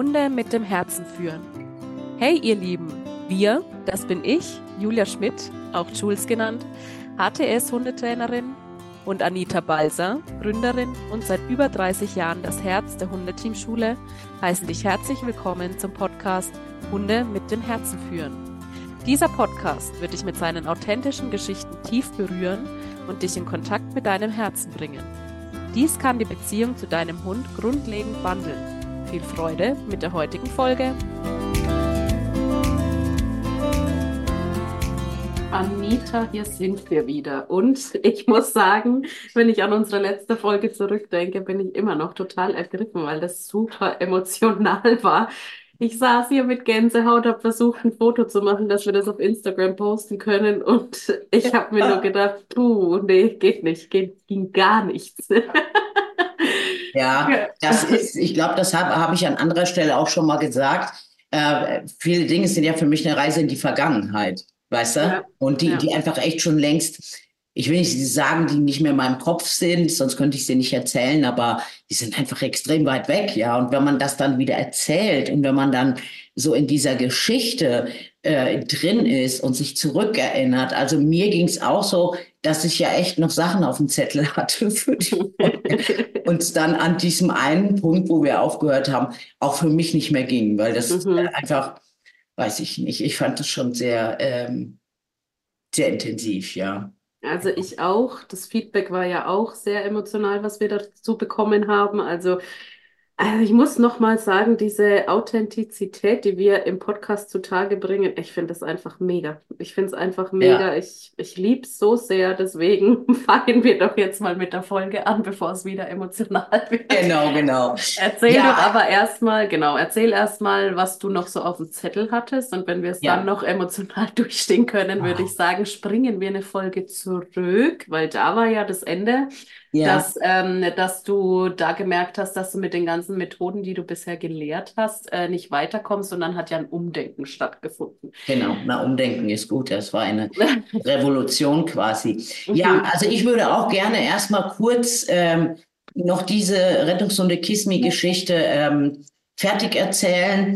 Hunde mit dem Herzen führen. Hey ihr Lieben, wir, das bin ich, Julia Schmidt, auch Jules genannt, HTS-Hundetrainerin, und Anita Balser, Gründerin und seit über 30 Jahren das Herz der Hundeteamschule, heißen dich herzlich willkommen zum Podcast Hunde mit dem Herzen führen. Dieser Podcast wird dich mit seinen authentischen Geschichten tief berühren und dich in Kontakt mit deinem Herzen bringen. Dies kann die Beziehung zu deinem Hund grundlegend wandeln. Viel Freude mit der heutigen Folge. Anita, hier sind wir wieder. Und ich muss sagen, wenn ich an unsere letzte Folge zurückdenke, bin ich immer noch total ergriffen, weil das super emotional war. Ich saß hier mit Gänsehaut, habe versucht, ein Foto zu machen, dass wir das auf Instagram posten können. Und ich habe mir nur gedacht, nee, geht nicht, ging gar nichts. Ja, ich glaube, das hab ich an anderer Stelle auch schon mal gesagt. Viele Dinge sind ja für mich eine Reise in die Vergangenheit, weißt du? Ja, Und die einfach echt schon längst, ich will nicht sagen, die nicht mehr in meinem Kopf sind, sonst könnte ich sie nicht erzählen, aber die sind einfach extrem weit weg, ja. Und wenn man das dann wieder erzählt und wenn man dann so in dieser Geschichte drin ist und sich zurückerinnert, also mir ging es auch so, dass ich ja echt noch Sachen auf dem Zettel hatte für die und dann an diesem einen Punkt, wo wir aufgehört haben, auch für mich nicht mehr ging, weil das einfach, weiß ich nicht, ich fand das schon sehr, sehr intensiv, ja. Also ich auch. Das Feedback war ja auch sehr emotional, was wir dazu bekommen haben. Also ich muss noch mal sagen, diese Authentizität, die wir im Podcast zutage bringen, ich finde das einfach mega. Ich finde es einfach Ja, mega. Ich liebe es so sehr. Deswegen fangen wir doch jetzt mal mit der Folge an, bevor es wieder emotional wird. genau. Erzähl doch Ja, aber erstmal, genau, erzähl erstmal, was du noch so auf dem Zettel hattest. Und wenn wir es dann ja. noch emotional durchstehen können, würde ich sagen, springen wir eine Folge zurück, weil da war ja das Ende, Ja, dass du da gemerkt hast, dass du mit den ganzen Methoden, die du bisher gelehrt hast, nicht weiterkommst und dann hat ja ein Umdenken stattgefunden. genau. Na, Umdenken ist gut. Das war eine Revolution quasi. Ja, Mhm. also ich würde auch gerne erstmal kurz noch diese Rettungshunde Kiss-Me-Geschichte fertig erzählen.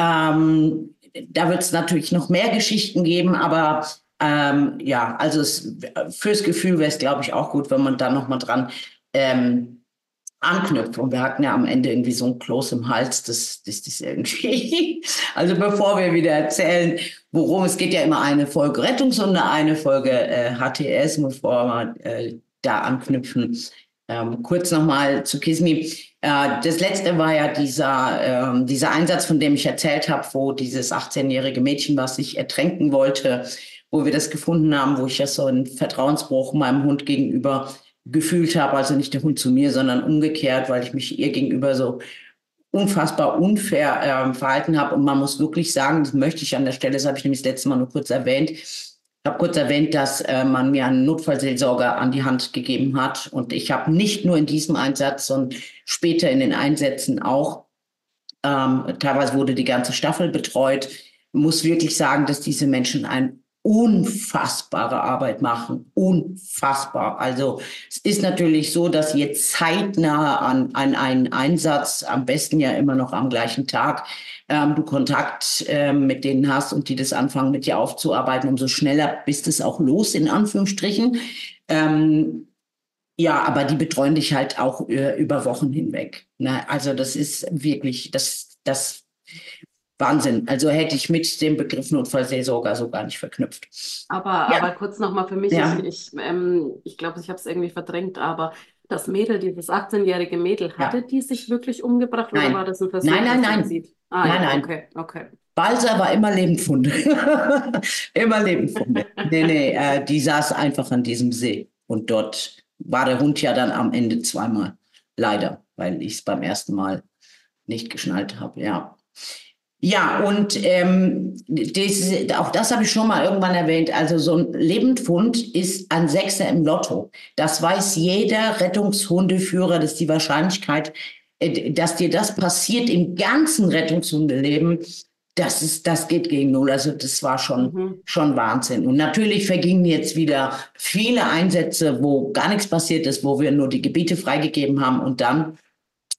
Da wird es natürlich noch mehr Geschichten geben, aber ja, also fürs Gefühl wäre es, glaube ich, auch gut, wenn man da nochmal dran anknüpft. Und wir hatten ja am Ende irgendwie so ein Kloß im Hals, das irgendwie. Also bevor wir wieder erzählen, worum es geht, ja immer eine Folge Rettungshunde, eine Folge HTS, bevor wir da anknüpfen. Kurz nochmal zu Kismi. Das letzte war ja dieser Einsatz, von dem ich erzählt habe, wo dieses 18-jährige Mädchen, was sich ertränken wollte, wo wir das gefunden haben, wo ich ja so einen Vertrauensbruch meinem Hund gegenüber gefühlt habe, also nicht der Hund zu mir, sondern umgekehrt, weil ich mich ihr gegenüber so unfassbar unfair verhalten habe. Und man muss wirklich sagen, das möchte ich an der Stelle, das habe ich nämlich das letzte Mal nur kurz erwähnt, ich habe kurz erwähnt, dass man mir einen Notfallseelsorger an die Hand gegeben hat. Und ich habe nicht nur in diesem Einsatz, sondern später in den Einsätzen auch, teilweise wurde die ganze Staffel betreut, muss wirklich sagen, dass diese Menschen eine unfassbare Arbeit machen. Unfassbar. Also es ist natürlich so, dass ihr zeitnah an einen Einsatz, am besten ja immer noch am gleichen Tag, du Kontakt mit denen hast und die das anfangen mit dir aufzuarbeiten, umso schneller bist es auch los, in Anführungsstrichen. Ja, aber die betreuen dich halt auch über Wochen hinweg. Ne? Also das ist wirklich, das Wahnsinn. Also hätte ich mit dem Begriff Notfallseelsorger so gar nicht verknüpft. Ja, Aber kurz nochmal für mich, ja, ich glaube, ich habe es irgendwie verdrängt, aber das Mädel, dieses 18-jährige Mädel, hatte ja. die sich wirklich umgebracht oder war Nein. das ein Versuch, Nein, das nein. Suizid? Ah Nein, ja, nein. okay. Balser war immer Lebendfunde. Immer Lebendfunde. Nee, die saß einfach an diesem See. Und dort war der Hund ja dann am Ende zweimal. Leider, weil ich es beim ersten Mal nicht geschnallt habe, ja. Ja, und auch das habe ich schon mal irgendwann erwähnt. Also so ein Lebendhund ist ein Sechser im Lotto. Das weiß jeder Rettungshundeführer, dass die Wahrscheinlichkeit, dass dir das passiert im ganzen Rettungshundeleben, das geht gegen null. Also das war Mhm. schon Wahnsinn. Und natürlich vergingen jetzt wieder viele Einsätze, wo gar nichts passiert ist, wo wir nur die Gebiete freigegeben haben und dann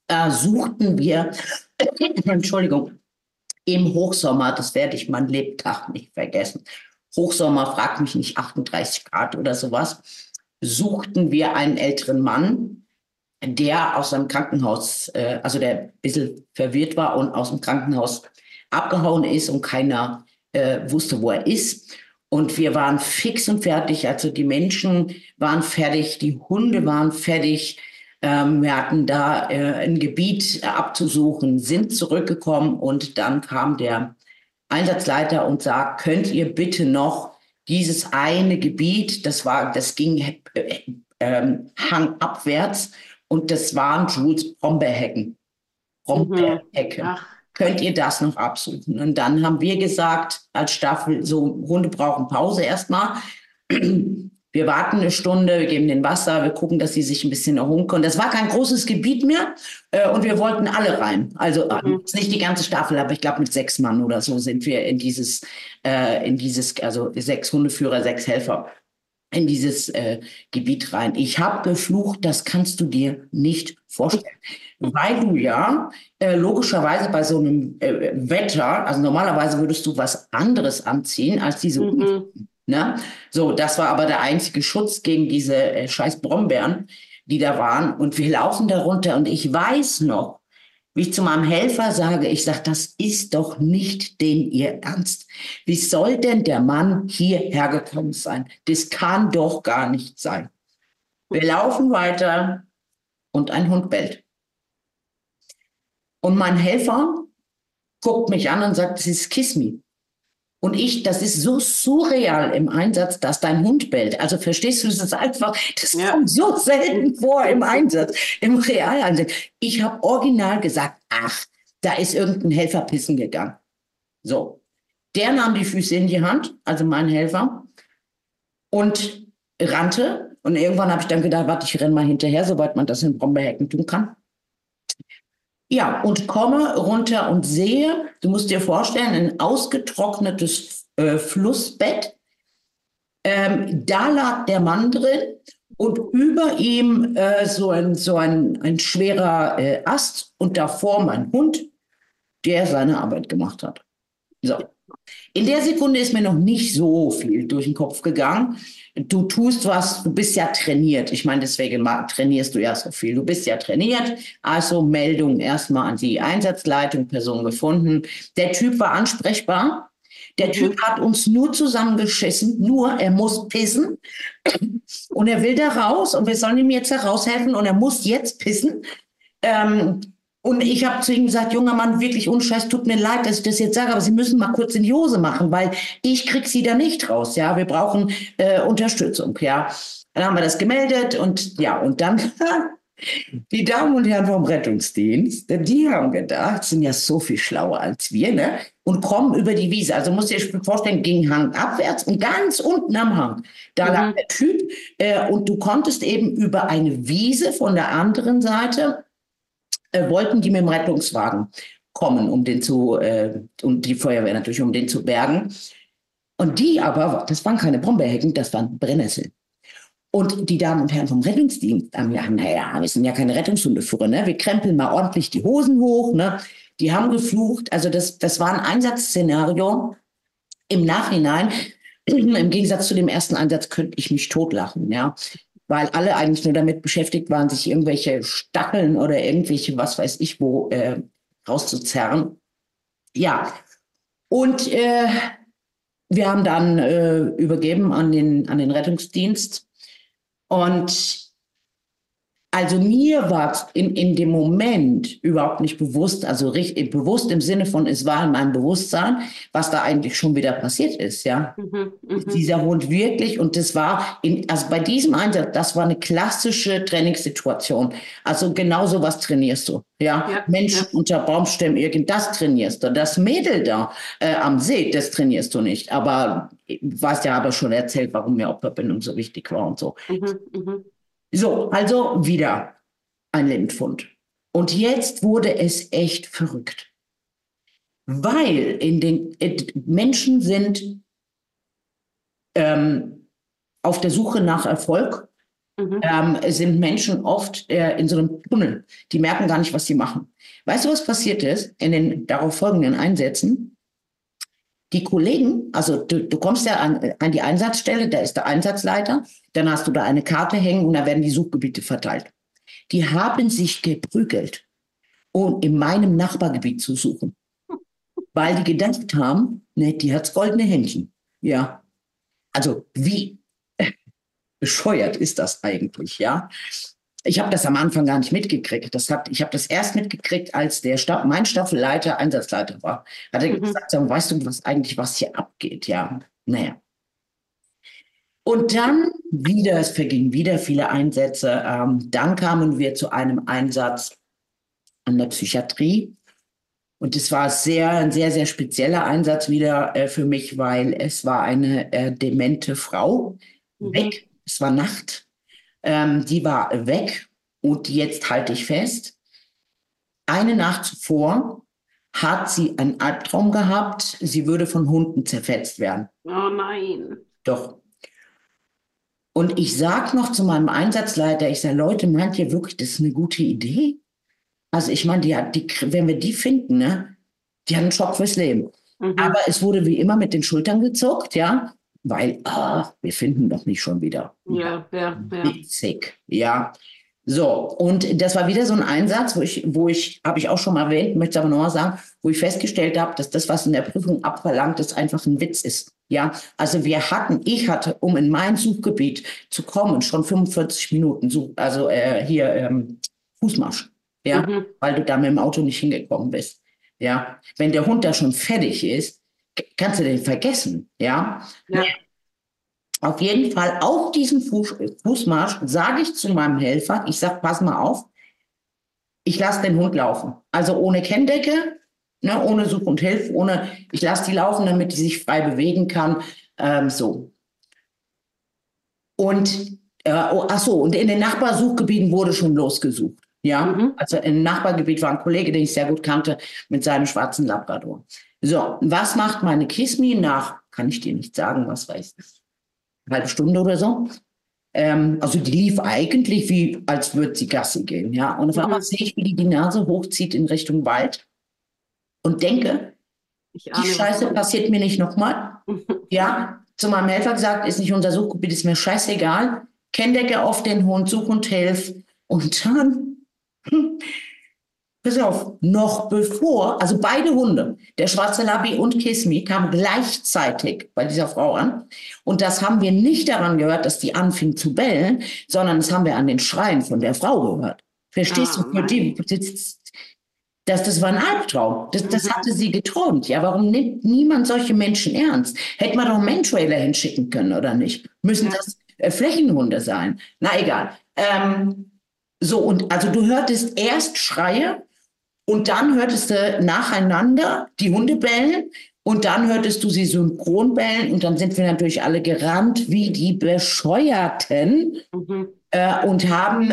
suchten wir, Entschuldigung, im Hochsommer, das werde ich mein Lebtag nicht vergessen. Hochsommer, frag mich nicht, 38 Grad oder sowas, suchten wir einen älteren Mann, der aus einem Krankenhaus, also der ein bisschen verwirrt war und aus dem Krankenhaus abgehauen ist und keiner wusste, wo er ist. Und wir waren fix und fertig, also die Menschen waren fertig, die Hunde waren fertig. Wir hatten da ein Gebiet abzusuchen, sind zurückgekommen und dann kam der Einsatzleiter und sagt, könnt ihr bitte noch dieses eine Gebiet, das ging hangabwärts und das waren Jules Brombeerhecken. Brombeerhecke. Ach, Könnt ihr das noch absuchen? Und dann haben wir gesagt, als Staffel, so Hunde brauchen Pause erstmal. Wir warten eine Stunde, wir geben den Wasser, wir gucken, dass sie sich ein bisschen erholen können. Das war kein großes Gebiet mehr und wir wollten alle rein. Also nicht die ganze Staffel, aber ich glaube mit 6 Mann oder so sind wir in dieses, also 6 Hundeführer, 6 Helfer in dieses Gebiet rein. Ich habe geflucht, das kannst du dir nicht vorstellen. Weil du ja logischerweise bei so einem Wetter, also normalerweise würdest du was anderes anziehen als diese Uniform. Ne? So, das war aber der einzige Schutz gegen diese scheiß Brombeeren, die da waren. Und wir laufen da runter und ich weiß noch, wie ich zu meinem Helfer sage, ich sage, das ist doch nicht den ihr Ernst. Wie soll denn der Mann hierher gekommen sein? Das kann doch gar nicht sein. Wir laufen weiter und ein Hund bellt. Und mein Helfer guckt mich an und sagt, das ist Kiss Me. Und das ist so surreal im Einsatz, dass dein Hund bellt. Also verstehst du, das ist einfach, das kommt so selten vor im Einsatz, im Realeinsatz. Ich habe original gesagt, ach, da ist irgendein Helfer pissen gegangen. So, der nahm die Füße in die Hand, also mein Helfer, und rannte. Und irgendwann habe ich dann gedacht, warte, ich renne mal hinterher, sobald man das in Brombeerhecken tun kann. Ja, und komme runter und sehe, du musst dir vorstellen, ein ausgetrocknetes Flussbett. Da lag der Mann drin und über ihm so ein schwerer Ast und davor mein Hund, der seine Arbeit gemacht hat. So. In der Sekunde ist mir noch nicht so viel durch den Kopf gegangen. Du tust was, du bist ja trainiert. Ich meine, deswegen trainierst du ja so viel. Du bist ja trainiert. Also Meldung erstmal an die Einsatzleitung, Person gefunden. Der Typ war ansprechbar. Der Typ hat uns nur zusammengeschissen, nur er muss pissen und er will da raus und wir sollen ihm jetzt da raushelfen und er muss jetzt pissen. Und ich habe zu ihm gesagt, junger Mann, wirklich unscheiß, tut mir leid, dass ich das jetzt sage, aber Sie müssen mal kurz in die Hose machen, weil ich krieg Sie da nicht raus, ja, wir brauchen Unterstützung, ja. Dann haben wir das gemeldet und ja, und dann die Damen und Herren vom Rettungsdienst, die haben gedacht, sind ja so viel schlauer als wir, ne? Und kommen über die Wiese. Also musst du dir vorstellen, ging Hang abwärts und ganz unten am Hang, da lag der Typ und du konntest eben über eine Wiese von der anderen Seite, wollten die mit dem Rettungswagen kommen, und die Feuerwehr natürlich, um den zu bergen. Und die aber, das waren keine Brombeerhecken, das waren Brennnesseln. Und die Damen und Herren vom Rettungsdienst haben gesagt, naja, wir sind ja keine Rettungshundeführer, ne? Wir krempeln mal ordentlich die Hosen hoch, ne? Die haben geflucht. Also das war ein Einsatzszenario. Im Nachhinein, im Gegensatz zu dem ersten Einsatz, könnte ich mich totlachen, ja. Weil alle eigentlich nur damit beschäftigt waren, sich irgendwelche Stacheln oder irgendwelche, was weiß ich wo, rauszuzerren. Ja, und wir haben dann übergeben an den Rettungsdienst. Und also mir war in dem Moment überhaupt nicht bewusst, also richtig bewusst im Sinne von, es war in meinem Bewusstsein, was da eigentlich schon wieder passiert ist, ja. Dieser Hund wirklich, und das war, also bei diesem Einsatz, das war eine klassische Trainingssituation. Also genau so was trainierst du, ja. Menschen unter Baumstämmen, das trainierst du. Das Mädel da am See, das trainierst du nicht. Aber du hast ja aber schon erzählt, warum mir Opferbindung so wichtig war und so. So, also wieder ein Lebendfund. Und jetzt wurde es echt verrückt. Weil Menschen sind auf der Suche nach Erfolg Mhm. sind Menschen oft in so einem Tunnel. Die merken gar nicht, was sie machen. Weißt du, was passiert ist in den darauf folgenden Einsätzen? Die Kollegen, also du kommst ja an die Einsatzstelle, da ist der Einsatzleiter, dann hast du da eine Karte hängen und da werden die Suchgebiete verteilt. Die haben sich geprügelt, um in meinem Nachbargebiet zu suchen, weil die gedacht haben, ne, die hat's goldene Händchen. Ja, also wie bescheuert ist das eigentlich, ja? Ich habe das am Anfang gar nicht mitgekriegt. Ich habe das erst mitgekriegt, als mein Staffelleiter Einsatzleiter war. Hat er Mhm. gesagt, so, weißt du, was hier abgeht? Ja, naja. Und dann wieder, es vergingen wieder viele Einsätze. Dann kamen wir zu einem Einsatz an der Psychiatrie. Und es war ein sehr, sehr spezieller Einsatz wieder für mich, weil es war eine demente Frau Mhm. weg. Es war Nacht. Die war weg. Und jetzt halte ich fest, eine Nacht zuvor hat sie einen Albtraum gehabt, sie würde von Hunden zerfetzt werden. Oh nein. Doch. Und ich sag noch zu meinem Einsatzleiter, ich sage, Leute, meint ihr wirklich, das ist eine gute Idee? Also ich meine, wenn wir die finden, ne, die haben einen Schock fürs Leben. Mhm. Aber es wurde wie immer mit den Schultern gezuckt, ja, weil wir finden doch nicht schon wieder. Ja, Ja, ja, ja. witzig, ja. So, und das war wieder so ein Einsatz, habe ich auch schon mal erwähnt, möchte aber nochmal sagen, wo ich festgestellt habe, dass das, was in der Prüfung abverlangt ist, einfach ein Witz ist. Ja, also ich hatte, um in mein Suchgebiet zu kommen, schon 45 Minuten, Fußmarsch. Ja, Mhm. weil du da mit dem Auto nicht hingekommen bist. Ja, wenn der Hund da schon fertig ist, kannst du den vergessen. Ja, Ja. auf jeden Fall auf diesem Fußmarsch sage ich zu meinem Helfer, ich sage, pass mal auf, ich lasse den Hund laufen. Also ohne Kenndecke, ne, ohne Such und Hilfe, ich lasse die laufen, damit die sich frei bewegen kann. So. Und, und in den Nachbarsuchgebieten wurde schon losgesucht. Ja, Mhm. also im Nachbargebiet war ein Kollege, den ich sehr gut kannte, mit seinem schwarzen Labrador. So, was macht meine Kismi nach, kann ich dir nicht sagen, was weiß ich, eine halbe Stunde oder so? Also die lief eigentlich wie, als würde sie Gassi gehen, ja. Und auf einmal Mhm. sehe ich, wie die Nase hochzieht in Richtung Wald und denke, Ich die ahne, was Scheiße kommt. passiert mir nicht nochmal. Ja, zu meinem Helfer gesagt, ist nicht unser Suchgebiet, ist mir scheißegal. Kenndecke auf den Hund, such und hilf. Und dann, hm, pass auf, noch bevor, also beide Hunde, der schwarze Labby und Kismi, kamen gleichzeitig bei dieser Frau an. Und das haben wir nicht daran gehört, dass die anfing zu bellen, sondern das haben wir an den Schreien von der Frau gehört. Verstehst du? Oh Für die, nein. das war ein Albtraum. Das Mhm. hatte sie geträumt. Ja, warum nimmt niemand solche Menschen ernst? Hätte man doch einen Mantrailer hinschicken können, oder nicht? Müssen Ja. das Flächenhunde sein? Na egal. So, und also du hörtest erst Schreie und dann hörtest du nacheinander die Hunde bellen und dann hörtest du sie synchron bellen und dann sind wir natürlich alle gerannt wie die Bescheuerten Mhm. und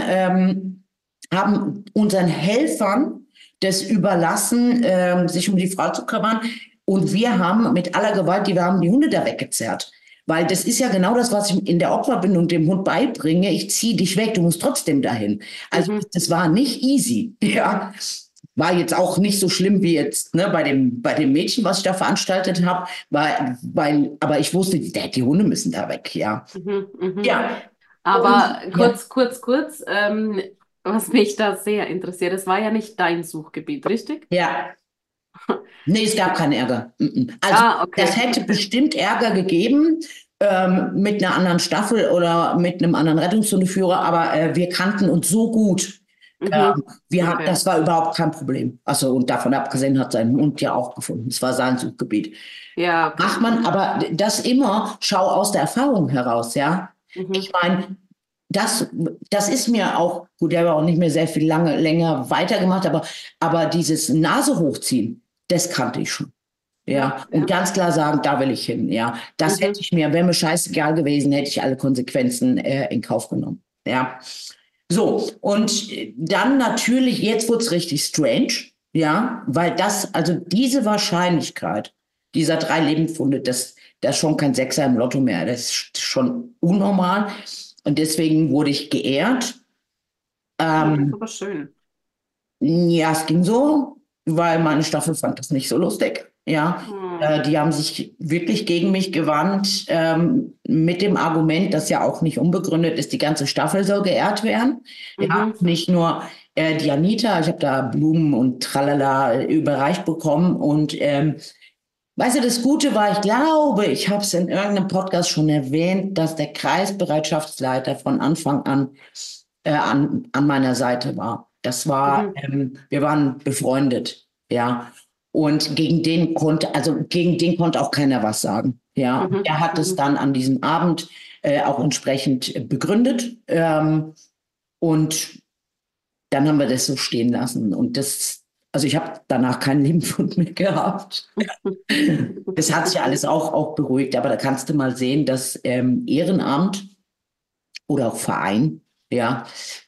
haben unseren Helfern das überlassen, sich um die Frau zu kümmern. Und wir haben mit aller Gewalt, wir haben die Hunde da weggezerrt. Weil das ist ja genau das, was ich in der Opferbindung dem Hund beibringe. Ich ziehe dich weg, du musst trotzdem dahin. Also Mhm. das war nicht easy. Ja, war jetzt auch nicht so schlimm wie jetzt ne, bei dem Mädchen, was ich da veranstaltet habe. Aber ich wusste, die Hunde müssen da weg. Ja, Mhm. Mhm. ja. Und Aber ja, kurz, was mich da sehr interessiert, es war ja nicht dein Suchgebiet, richtig? ja. Nee, es gab keinen Ärger. Also, Ah, das okay, hätte okay. bestimmt Ärger gegeben mit einer anderen Staffel oder mit einem anderen Rettungshundeführer, aber wir kannten uns so gut. Mhm. Okay. Das war überhaupt kein Problem. Also, und davon abgesehen hat sein Hund ja auch gefunden. Es war sein Suchgebiet. Ja, okay. Macht man aber das immer, schau aus der Erfahrung heraus, ja. Ich Mhm. meine, das, das ist mir auch, gut, der war auch nicht mehr sehr viel länger weitergemacht, aber dieses Nase hochziehen, das kannte ich schon. Ja, Ja, und ja. ganz klar sagen, da will ich hin. Ja, das hätte Mhm. ich mir, wäre mir scheißegal gewesen, hätte ich alle Konsequenzen in Kauf genommen. Ja, so, und dann natürlich, jetzt wurde es richtig strange, ja, weil also diese Wahrscheinlichkeit dieser 3 Lebendfunde, das ist schon kein Sechser im Lotto mehr, das ist schon unnormal. Und deswegen wurde ich geehrt. Das ist Ähm, aber schön. ja, es ging so, weil meine Staffel fand das nicht so lustig. Ja, Hm. die haben sich wirklich gegen mich gewandt, mit dem Argument, das ja auch nicht unbegründet ist, die ganze Staffel soll geehrt werden. Ja, Mhm. nicht nur die Anita, ich habe da Blumen und Tralala überreicht bekommen. Und weißt du, das Gute war, ich glaube, ich habe es in irgendeinem Podcast schon erwähnt, dass der Kreisbereitschaftsleiter von Anfang an meiner Seite war. Das war, Mhm. wir waren befreundet, ja. Und gegen den konnte auch keiner was sagen. Ja, Mhm. er hat es Mhm. dann an diesem Abend auch entsprechend begründet. Und dann haben wir das so stehen lassen. Also ich habe danach keinen Nebenfund mehr gehabt. Das hat sich alles auch beruhigt, aber da kannst du mal sehen, dass Ehrenamt oder auch Verein, ja,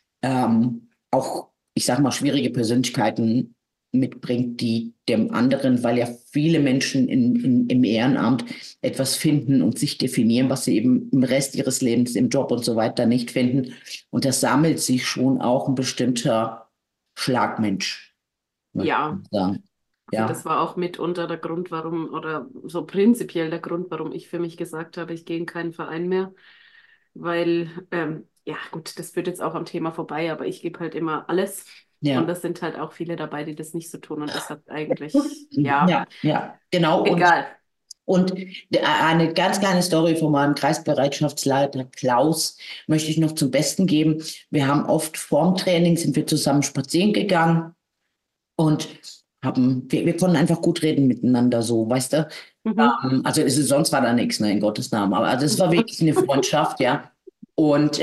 auch, ich sag mal, schwierige Persönlichkeiten mitbringt, die dem anderen, weil ja viele Menschen im Ehrenamt etwas finden und sich definieren, was sie eben im Rest ihres Lebens, im Job und so weiter nicht finden. Und das sammelt sich schon auch ein bestimmter Schlagmensch, möchte Ja, ich sagen. also das Ja. war auch mitunter der Grund, warum, oder so prinzipiell der Grund, warum ich für mich gesagt habe, ich gehe in keinen Verein mehr, weil, ja gut, das führt jetzt auch am Thema vorbei, aber ich gebe halt immer alles und Ja. das sind halt auch viele dabei, die das nicht so tun und das hat eigentlich, ja, Ja, ja, genau. egal. Und eine ganz kleine Story von meinem Kreisbereitschaftsleiter Klaus möchte ich noch zum Besten geben. Wir haben oft vorm Training sind wir zusammen spazieren gegangen und wir konnten einfach gut reden miteinander, so, weißt du? Mhm. Also sonst war da nichts, ne, in Gottes Namen. Aber also es war wirklich eine Freundschaft, ja. Und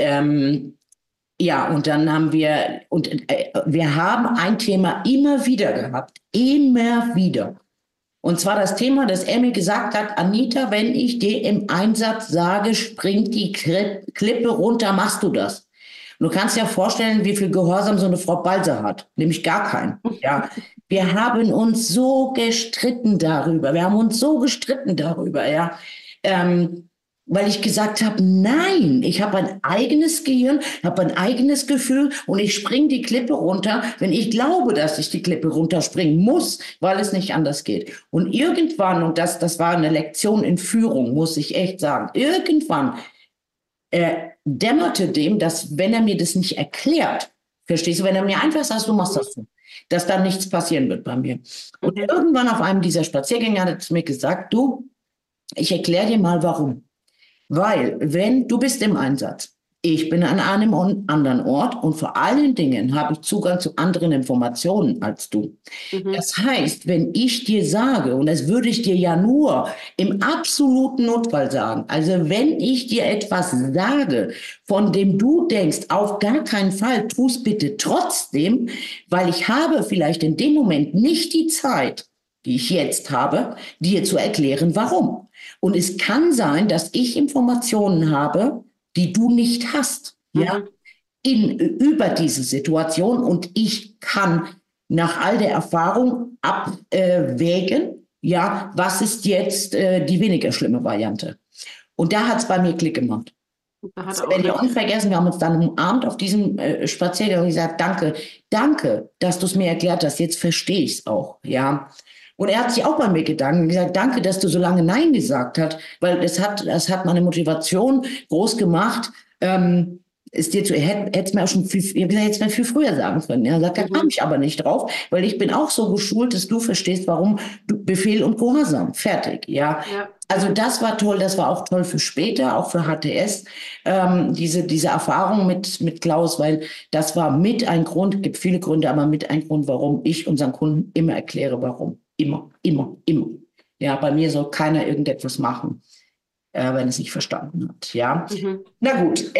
ja, und dann wir haben ein Thema immer wieder gehabt, immer wieder. Und zwar das Thema, dass er mir gesagt hat, Anita, wenn ich dir im Einsatz sage, springt die Klippe runter, machst du das? Und du kannst dir vorstellen, wie viel Gehorsam so eine Frau Balser hat. Nämlich gar keinen. Ja. Wir haben uns so gestritten darüber. Wir haben uns so gestritten darüber, ja. Ähm, Weil ich gesagt habe, nein, ich habe ein eigenes Gehirn, habe ein eigenes Gefühl und ich springe die Klippe runter, wenn ich glaube, dass ich die Klippe runterspringen muss, weil es nicht anders geht. Und irgendwann, und das war eine Lektion in Führung, muss ich echt sagen, irgendwann dämmerte dem, dass wenn er mir das nicht erklärt, verstehst du, wenn er mir einfach sagt, du machst das so, dass dann nichts passieren wird bei mir. Und Mhm. irgendwann auf einem dieser Spaziergänge hat er zu mir gesagt, du, ich erkläre dir mal warum. Weil, wenn du bist im Einsatz, ich bin an einem anderen Ort und vor allen Dingen habe ich Zugang zu anderen Informationen als du. Mhm. Das heißt, wenn ich dir sage, und das würde ich dir ja nur im absoluten Notfall sagen, also wenn ich dir etwas sage, von dem du denkst, auf gar keinen Fall, tu es bitte trotzdem, weil ich habe vielleicht in dem Moment nicht die Zeit, die ich jetzt habe, dir zu erklären, warum. Und es kann sein, dass ich Informationen habe, die du nicht hast, ja, Mhm. über diese Situation und ich kann nach all der Erfahrung abwägen, ja, was ist jetzt die weniger schlimme Variante. Und da hat es bei mir Klick gemacht. Da hat Das er auch werde ich auch nicht recht. vergessen. Wir haben uns dann umarmt auf diesem Spaziergang und gesagt, danke, danke, dass du es mir erklärt hast. Jetzt verstehe ich es auch. Ja. Und er hat sich auch bei mir Gedanken gesagt, danke, dass du so lange Nein gesagt hast, weil das hat meine Motivation groß gemacht. Ist dir zu, hätte mir auch schon hätte mir viel früher sagen können. Er sagt, da kam Mhm. ich aber nicht drauf, weil ich bin auch so geschult, dass du verstehst, warum du Befehl und Gehorsam. Fertig, ja. Ja, Also ja. das war toll, das war auch toll für später, auch für HTS, diese Erfahrung mit Klaus, weil das war mit ein Grund, gibt viele Gründe, aber mit ein Grund, warum ich unseren Kunden immer erkläre, warum. Immer, immer, immer. Ja, bei mir soll keiner irgendetwas machen, wenn es nicht verstanden hat. Ja, Mhm. na gut.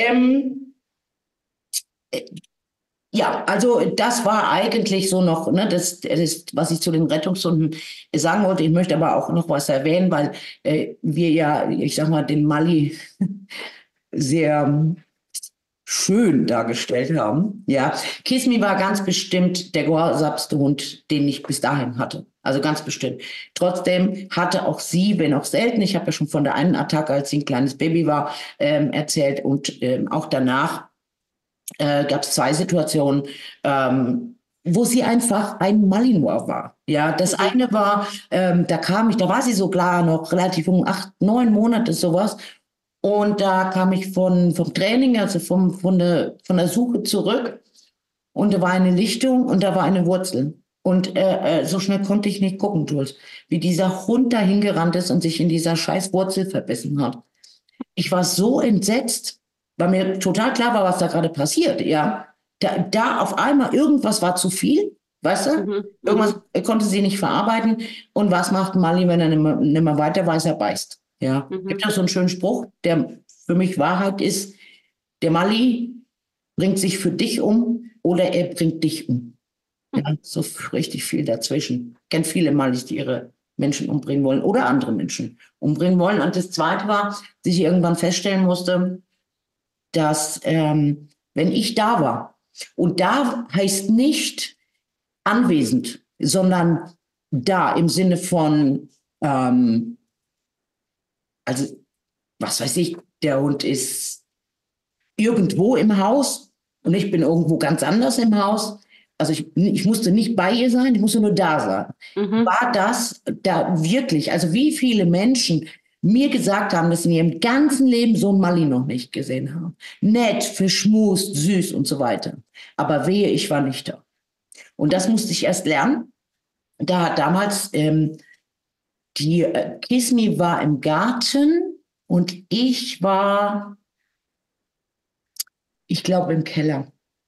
Ja, also das war eigentlich so noch, ne, das, was ich zu den Rettungshunden sagen wollte. Ich möchte aber auch noch was erwähnen, weil wir ja, ich sag mal, den Mali sehr schön dargestellt haben. Ja, Kiss Me war ganz bestimmt der gehorsamste Hund, den ich bis dahin hatte. Also ganz bestimmt. Trotzdem hatte auch sie, wenn auch selten, ich habe ja schon von der einen Attacke, als sie ein kleines Baby war, erzählt und auch danach gab es zwei Situationen, wo sie einfach ein Malinois war. Ja, das eine war, da war sie so klar noch relativ um 8, 9 Monate sowas. Und da kam ich vom Training, also von der Suche zurück. Und da war eine Lichtung und da war eine Wurzel. Und so schnell konnte ich nicht gucken, Jules, wie dieser Hund dahin gerannt ist und sich in dieser scheiß Wurzel verbissen hat. Ich war so entsetzt, weil mir total klar war, was da gerade passiert. Ja, da auf einmal irgendwas war zu viel, weißt du? Irgendwas konnte sie nicht verarbeiten. Und was macht Mali, wenn er nicht mehr weiter weiß, er beißt. Ja, gibt auch so einen schönen Spruch, der für mich Wahrheit ist: Der Mali bringt sich für dich um oder er bringt dich um. Ja, so richtig viel dazwischen. Ich kenne viele Malis, die ihre Menschen umbringen wollen oder andere Menschen umbringen wollen. Und das Zweite war, dass ich irgendwann feststellen musste, dass wenn ich da war, und da heißt nicht anwesend, sondern da im Sinne von, also was weiß ich, der Hund ist irgendwo im Haus und ich bin irgendwo ganz anders im Haus. Also ich musste nicht bei ihr sein, ich musste nur da sein. War das da wirklich, also wie viele Menschen mir gesagt haben, dass sie in ihrem ganzen Leben so einen Mali noch nicht gesehen haben. Nett, verschmust, süß und so weiter. Aber wehe, ich war nicht da. Und das musste ich erst lernen. Da hat damals die Kiss Me war im Garten und ich war, ich glaube, im Keller.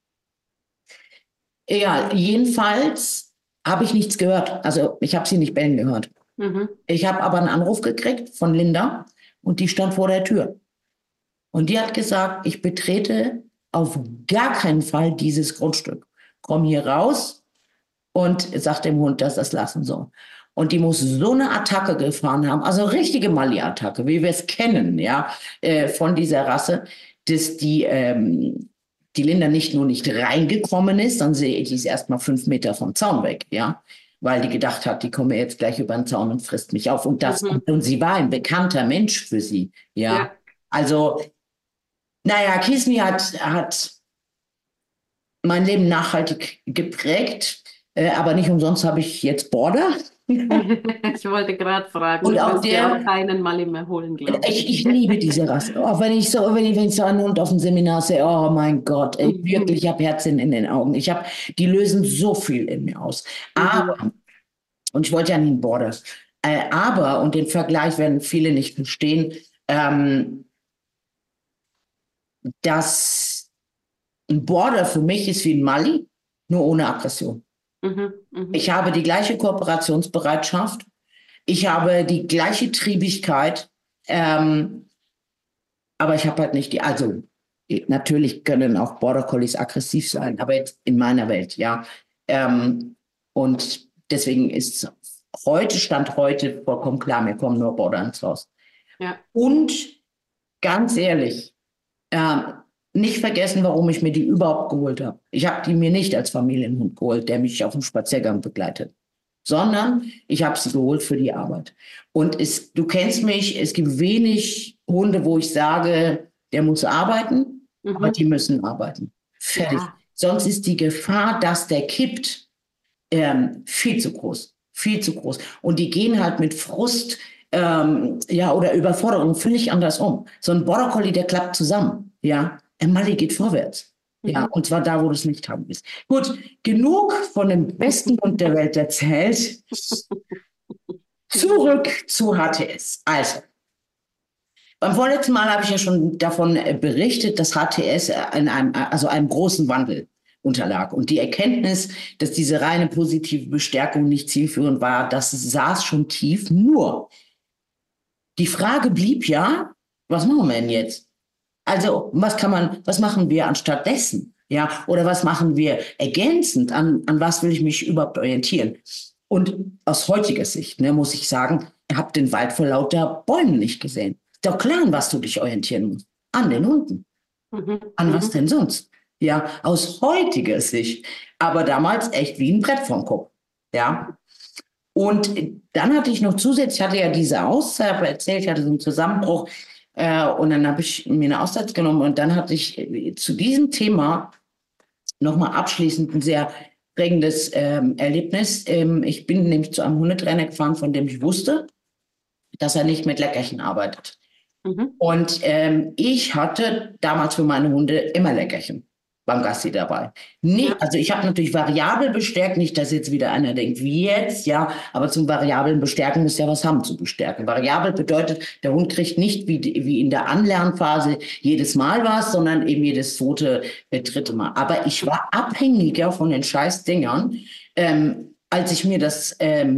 Egal, jedenfalls habe ich nichts gehört. Also ich habe sie nicht bellen gehört. Ich habe aber einen Anruf gekriegt von Linda und die stand vor der Tür. Und die hat gesagt, ich betrete auf gar keinen Fall dieses Grundstück. Komm hier raus und sag dem Hund, dass das lassen soll. Und die muss so eine Attacke gefahren haben, also richtige Mali-Attacke, wie wir es kennen, ja, von dieser Rasse, dass die Linda nicht nur nicht reingekommen ist, dann sehe ich, die ist erst mal 5 Meter vom Zaun weg, ja, weil die gedacht hat, die komme jetzt gleich über den Zaun und frisst mich auf. Und und sie war ein bekannter Mensch für sie, ja. Also, naja, Kiss Me hat mein Leben nachhaltig geprägt, aber nicht umsonst habe ich jetzt Border. Ich wollte gerade fragen, Und du auch wirst dir auch keinen Mali mehr holen, glaube ich. Ich liebe diese Rasse. Auch wenn ich so einen Hund auf dem Seminar sehe, oh mein Gott, ey, wirklich, ich habe Herzchen in den Augen. Die lösen so viel in mir aus. Aber, und ich wollte ja nie einen Border, aber, und den Vergleich werden viele nicht verstehen, dass ein Border für mich ist wie ein Mali, nur ohne Aggression. Ich habe die gleiche Kooperationsbereitschaft, ich habe die gleiche Triebigkeit, aber ich habe halt nicht also natürlich können auch Border Collies aggressiv sein, aber jetzt in meiner Welt, ja. Und deswegen ist Stand heute vollkommen klar, mir kommen nur Border ins Haus. Ja. Und ganz ehrlich, nicht vergessen, warum ich mir die überhaupt geholt habe. Ich habe die mir nicht als Familienhund geholt, der mich auf dem Spaziergang begleitet, sondern ich habe sie geholt für die Arbeit. Und du kennst mich, es gibt wenig Hunde, wo ich sage, der muss arbeiten, aber die müssen arbeiten. Fertig. Ja. Sonst ist die Gefahr, dass der kippt, viel zu groß. Viel zu groß. Und die gehen halt mit Frust oder Überforderung völlig anders um. So ein Border Collie, der klappt zusammen. Ja, ein Mali geht vorwärts. Ja, und zwar da, wo du es nicht haben willst. Gut, genug von dem besten Hund der Welt erzählt. Zurück zu HTS. Also, beim vorletzten Mal habe ich ja schon davon berichtet, dass HTS einem großen Wandel unterlag. Und die Erkenntnis, dass diese reine positive Bestärkung nicht zielführend war, das saß schon tief. Nur, die Frage blieb ja, was machen wir denn jetzt? Also, was machen wir anstatt dessen? Ja, oder was machen wir ergänzend? An was will ich mich überhaupt orientieren? Und aus heutiger Sicht, muss ich sagen, ich habe den Wald vor lauter Bäumen nicht gesehen. Ist doch klar, an was du dich orientieren musst. An den Hunden. An was denn sonst? Ja, aus heutiger Sicht. Aber damals echt wie ein Brett vom Kopf. Ja. Und dann hatte ich noch zusätzlich, ich hatte ja diese Auszeit, habe erzählt, ich hatte so einen Zusammenbruch. Und dann habe ich mir eine Auszeit genommen. Und dann hatte ich zu diesem Thema nochmal abschließend ein sehr prägendes Erlebnis. Ich bin nämlich zu einem Hundetrainer gefahren, von dem ich wusste, dass er nicht mit Leckerchen arbeitet. Und ich hatte damals für meine Hunde immer Leckerchen beim Gassi dabei. Nicht, also ich habe natürlich variabel bestärkt, nicht, dass jetzt wieder einer denkt, wie jetzt, ja, aber zum variablen Bestärken muss ja was haben zu bestärken. Variabel bedeutet, der Hund kriegt nicht wie in der Anlernphase jedes Mal was, sondern eben jedes zweite, dritte Mal. Aber ich war abhängiger von den Scheißdingern, als ich mir das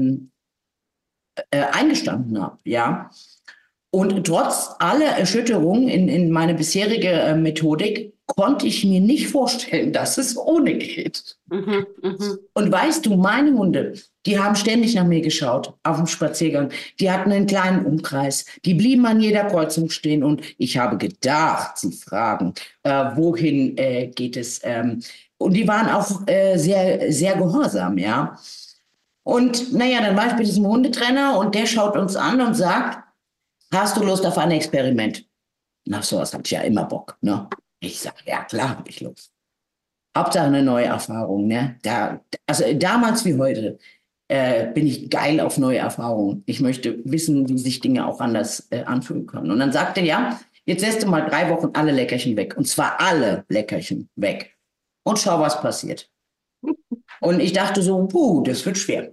eingestanden habe, ja. Und trotz aller Erschütterungen in meine bisherige Methodik konnte ich mir nicht vorstellen, dass es ohne geht. Und weißt du, meine Hunde, die haben ständig nach mir geschaut auf dem Spaziergang. Die hatten einen kleinen Umkreis. Die blieben an jeder Kreuzung stehen. Und ich habe gedacht, sie fragen, wohin geht es? Und die waren auch sehr, sehr gehorsam, ja. Und naja, dann war ich bei diesem Hundetrainer und der schaut uns an und sagt, hast du Lust auf ein Experiment? Na, sowas hatte ich ja immer Bock, ne? Ich sage, ja klar, habe ich Lust. Hauptsache eine neue Erfahrung, ne? Also damals wie heute bin ich geil auf neue Erfahrungen. Ich möchte wissen, wie sich Dinge auch anders anfühlen können. Und dann sagte er, ja, jetzt lässt du mal 3 Wochen alle Leckerchen weg. Und zwar alle Leckerchen weg. Und schau, was passiert. Und ich dachte so, das wird schwer.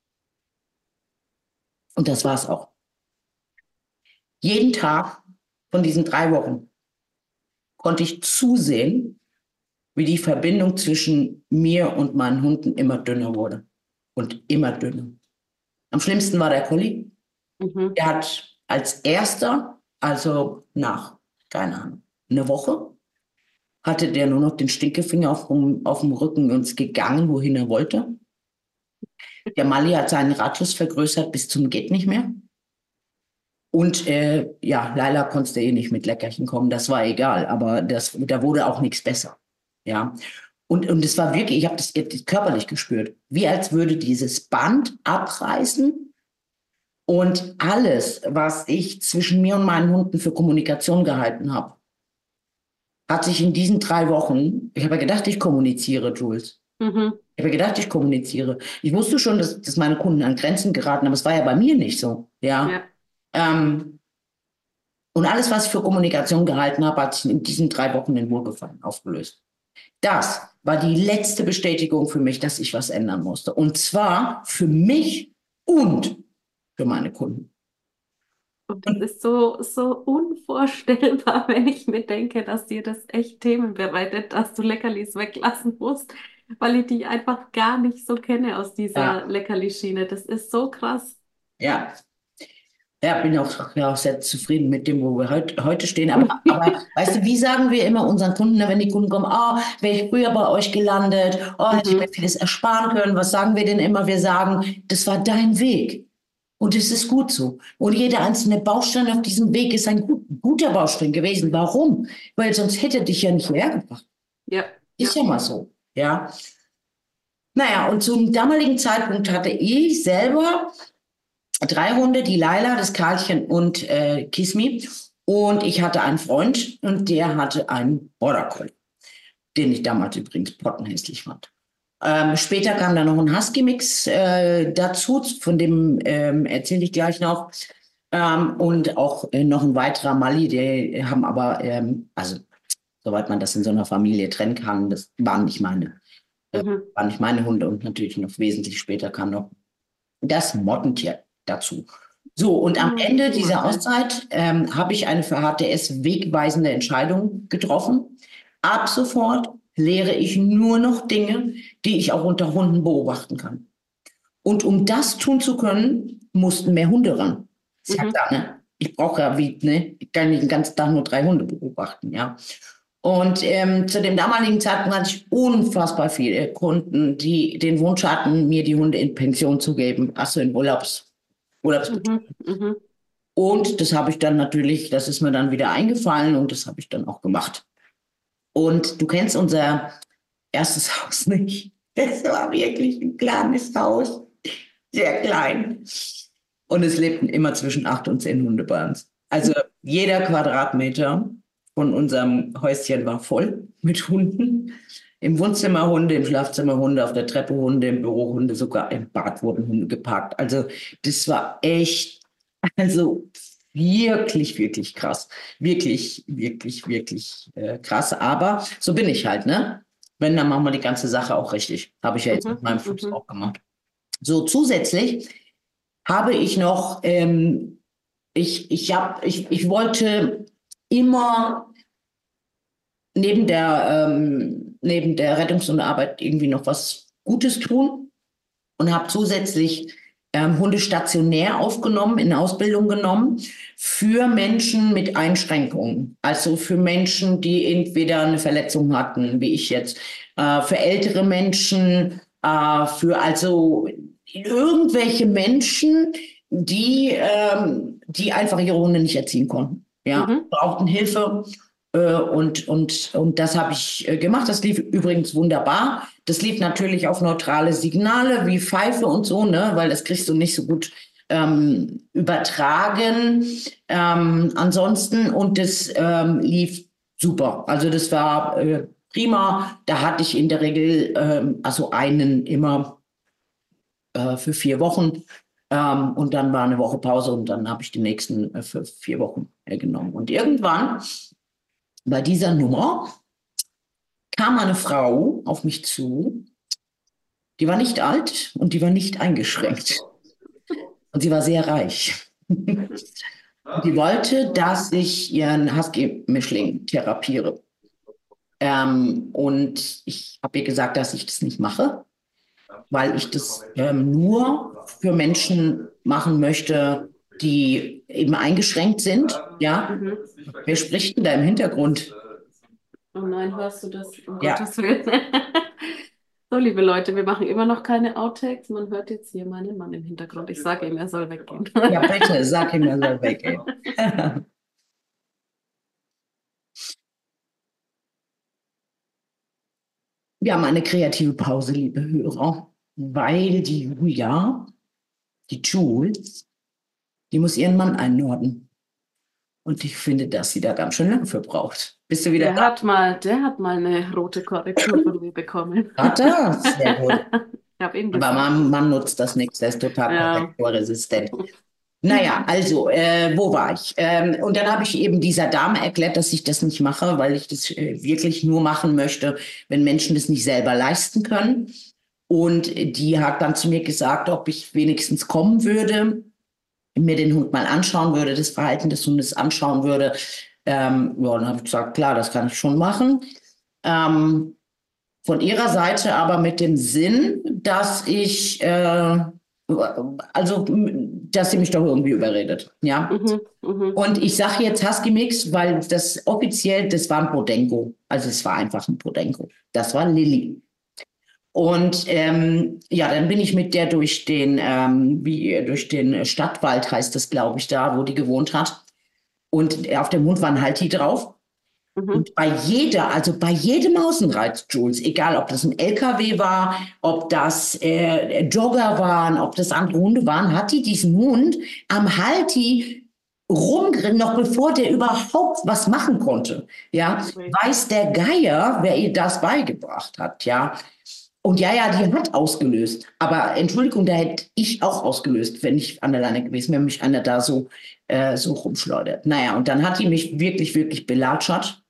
Und das war's auch. Jeden Tag von diesen 3 Wochen konnte ich zusehen, wie die Verbindung zwischen mir und meinen Hunden immer dünner wurde. Und immer dünner. Am schlimmsten war der Collie. Der hat als erster, also nach, keine Ahnung, eine Woche, hatte der nur noch den Stinkefinger auf dem Rücken und ist gegangen, wohin er wollte. Der Mali hat seinen Radius vergrößert bis zum geht nicht mehr. Und ja, Laila konnte nicht mit Leckerchen kommen, das war egal, aber da wurde auch nichts besser. Ja. Und es war wirklich, ich habe das körperlich gespürt, wie als würde dieses Band abreißen und alles, was ich zwischen mir und meinen Hunden für Kommunikation gehalten habe, hat sich in diesen 3 Wochen, ich habe ja gedacht, ich kommuniziere, Jules. Ich habe ja gedacht, ich kommuniziere. Ich wusste schon, dass meine Kunden an Grenzen geraten, aber es war ja bei mir nicht so. Ja. Und alles, was ich für Kommunikation gehalten habe, hat sich in diesen 3 Wochen in Wohlgefallen aufgelöst. Das war die letzte Bestätigung für mich, dass ich was ändern musste. Und zwar für mich und für meine Kunden. Und das ist so unvorstellbar, wenn ich mir denke, dass dir das echt Themen bereitet, dass du Leckerlis weglassen musst, weil ich die einfach gar nicht so kenne aus dieser Leckerli-Schiene. Das ist so krass. Ja. Ja, bin auch sehr zufrieden mit dem, wo wir heute stehen. Aber weißt du, wie sagen wir immer unseren Kunden, wenn die Kunden kommen, wäre ich früher bei euch gelandet, hätte ich mir vieles ersparen können. Was sagen wir denn immer? Wir sagen, das war dein Weg. Und es ist gut so. Und jeder einzelne Baustein auf diesem Weg ist ein guter Baustein gewesen. Warum? Weil sonst hätte dich ja nicht hergebracht. Ja. Ist ja mal so. Ja. Naja, und zum damaligen Zeitpunkt hatte ich selber 3 Hunde, die Laila, das Karlchen und Kismi. Und ich hatte einen Freund und der hatte einen Border Collie, den ich damals übrigens pottenhässlich fand. Später kam da noch ein Husky-Mix dazu, von dem erzähle ich gleich noch. Und auch noch ein weiterer Mali, die haben aber, also soweit man das in so einer Familie trennen kann, das waren nicht meine Hunde. Und natürlich noch wesentlich später kam noch das Mottentier dazu. So, und am Ende dieser Auszeit habe ich eine für HTS wegweisende Entscheidung getroffen. Ab sofort lehre ich nur noch Dinge, die ich auch unter Hunden beobachten kann. Und um das tun zu können, mussten mehr Hunde ran. Ich brauche ja, ich kann nicht den ganzen Tag nur 3 Hunde beobachten, ja. Und zu dem damaligen Zeitpunkt hatte ich unfassbar viele Kunden, die den Wunsch hatten, mir die Hunde in Pension zu geben, also in Urlaubsbetrieb. Und das habe ich dann natürlich, das ist mir dann wieder eingefallen und das habe ich dann auch gemacht. Und du kennst unser erstes Haus nicht. Das war wirklich ein kleines Haus, sehr klein. Und es lebten immer zwischen 8 und 10 Hunde bei uns. Also jeder Quadratmeter von unserem Häuschen war voll mit Hunden. Im Wohnzimmer Hunde, im Schlafzimmer Hunde, auf der Treppe Hunde, im Büro Hunde, sogar im Bad wurden Hunde geparkt. Also das war echt, also wirklich, wirklich krass. Wirklich, wirklich, wirklich krass. Aber so bin ich halt, ne? Wenn, dann machen wir die ganze Sache auch richtig. Habe ich ja jetzt mit meinem Fuchs auch gemacht. So, zusätzlich habe ich noch, ich wollte immer neben der Rettungs- und Arbeit irgendwie noch was Gutes tun und habe zusätzlich Hunde stationär aufgenommen, in Ausbildung genommen für Menschen mit Einschränkungen. Also für Menschen, die entweder eine Verletzung hatten, wie ich jetzt, für ältere Menschen, für also irgendwelche Menschen, die einfach ihre Hunde nicht erziehen konnten. Ja, brauchten Hilfe. Und das habe ich gemacht. Das lief übrigens wunderbar. Das lief natürlich auf neutrale Signale wie Pfeife und so, ne, weil das kriegst du nicht so gut übertragen. Ansonsten, und das lief super. Also das war prima. Da hatte ich in der Regel also einen immer für 4 Wochen. Und dann war eine Woche Pause und dann habe ich die nächsten für 4 Wochen genommen. Und irgendwann bei dieser Nummer kam eine Frau auf mich zu, die war nicht alt und die war nicht eingeschränkt. Und sie war sehr reich. Und die wollte, dass ich ihren Husky-Mischling therapiere. Und ich habe ihr gesagt, dass ich das nicht mache, weil ich das nur für Menschen machen möchte, die eben eingeschränkt sind. Ja, wer spricht denn da im Hintergrund? Oh nein, hörst du das? Um Ja. Gottes Willen. So, liebe Leute, wir machen immer noch keine Outtakes. Man hört jetzt hier meinen Mann im Hintergrund. Ich sage ihm, er soll weggehen. Ja, bitte, sag ihm, er soll weggehen. Wir haben eine kreative Pause, liebe Hörer, weil die Julia, die Jules, die muss ihren Mann einnorden. Und ich finde, dass sie da ganz schön lang für braucht. Bist du wieder da? Der hat mal eine rote Korrektur von mir bekommen. Hat er? Sehr gut. Ich habe ihn Aber gesagt. man nutzt das nichts, der ist total Ja. korrekturresistent. Naja, also, wo war ich? Und dann habe ich eben dieser Dame erklärt, dass ich das nicht mache, weil ich das wirklich nur machen möchte, wenn Menschen das nicht selber leisten können. Und die hat dann zu mir gesagt, ob ich wenigstens kommen würde, mir den Hund mal anschauen würde, das Verhalten des Hundes anschauen würde. Ja, dann habe ich gesagt, klar, das kann ich schon machen. Von ihrer Seite aber mit dem Sinn, dass ich, dass sie mich doch irgendwie überredet. Ja. Und ich sage jetzt Husky Mix, weil das offiziell, das war ein Podenco. Also es war einfach ein Podenco. Das war Lilly. Und ja, dann bin ich mit der durch den Stadtwald, heißt das, glaube ich, da, wo die gewohnt hat. Und auf dem Hund war ein Halti drauf. Und bei jedem Außenreiz, Jules, egal ob das ein LKW war, ob das Jogger waren, ob das andere Hunde waren, hat die diesen Hund am Halti rumgerannt, noch bevor der überhaupt was machen konnte. Ja, weiß der Geier, wer ihr das beigebracht hat, ja. Und ja, die hat ausgelöst. Aber Entschuldigung, da hätte ich auch ausgelöst, wenn ich an der Leine gewesen wäre, mich einer da so rumschleudert. Naja, und dann hat die mich wirklich, wirklich belatschert,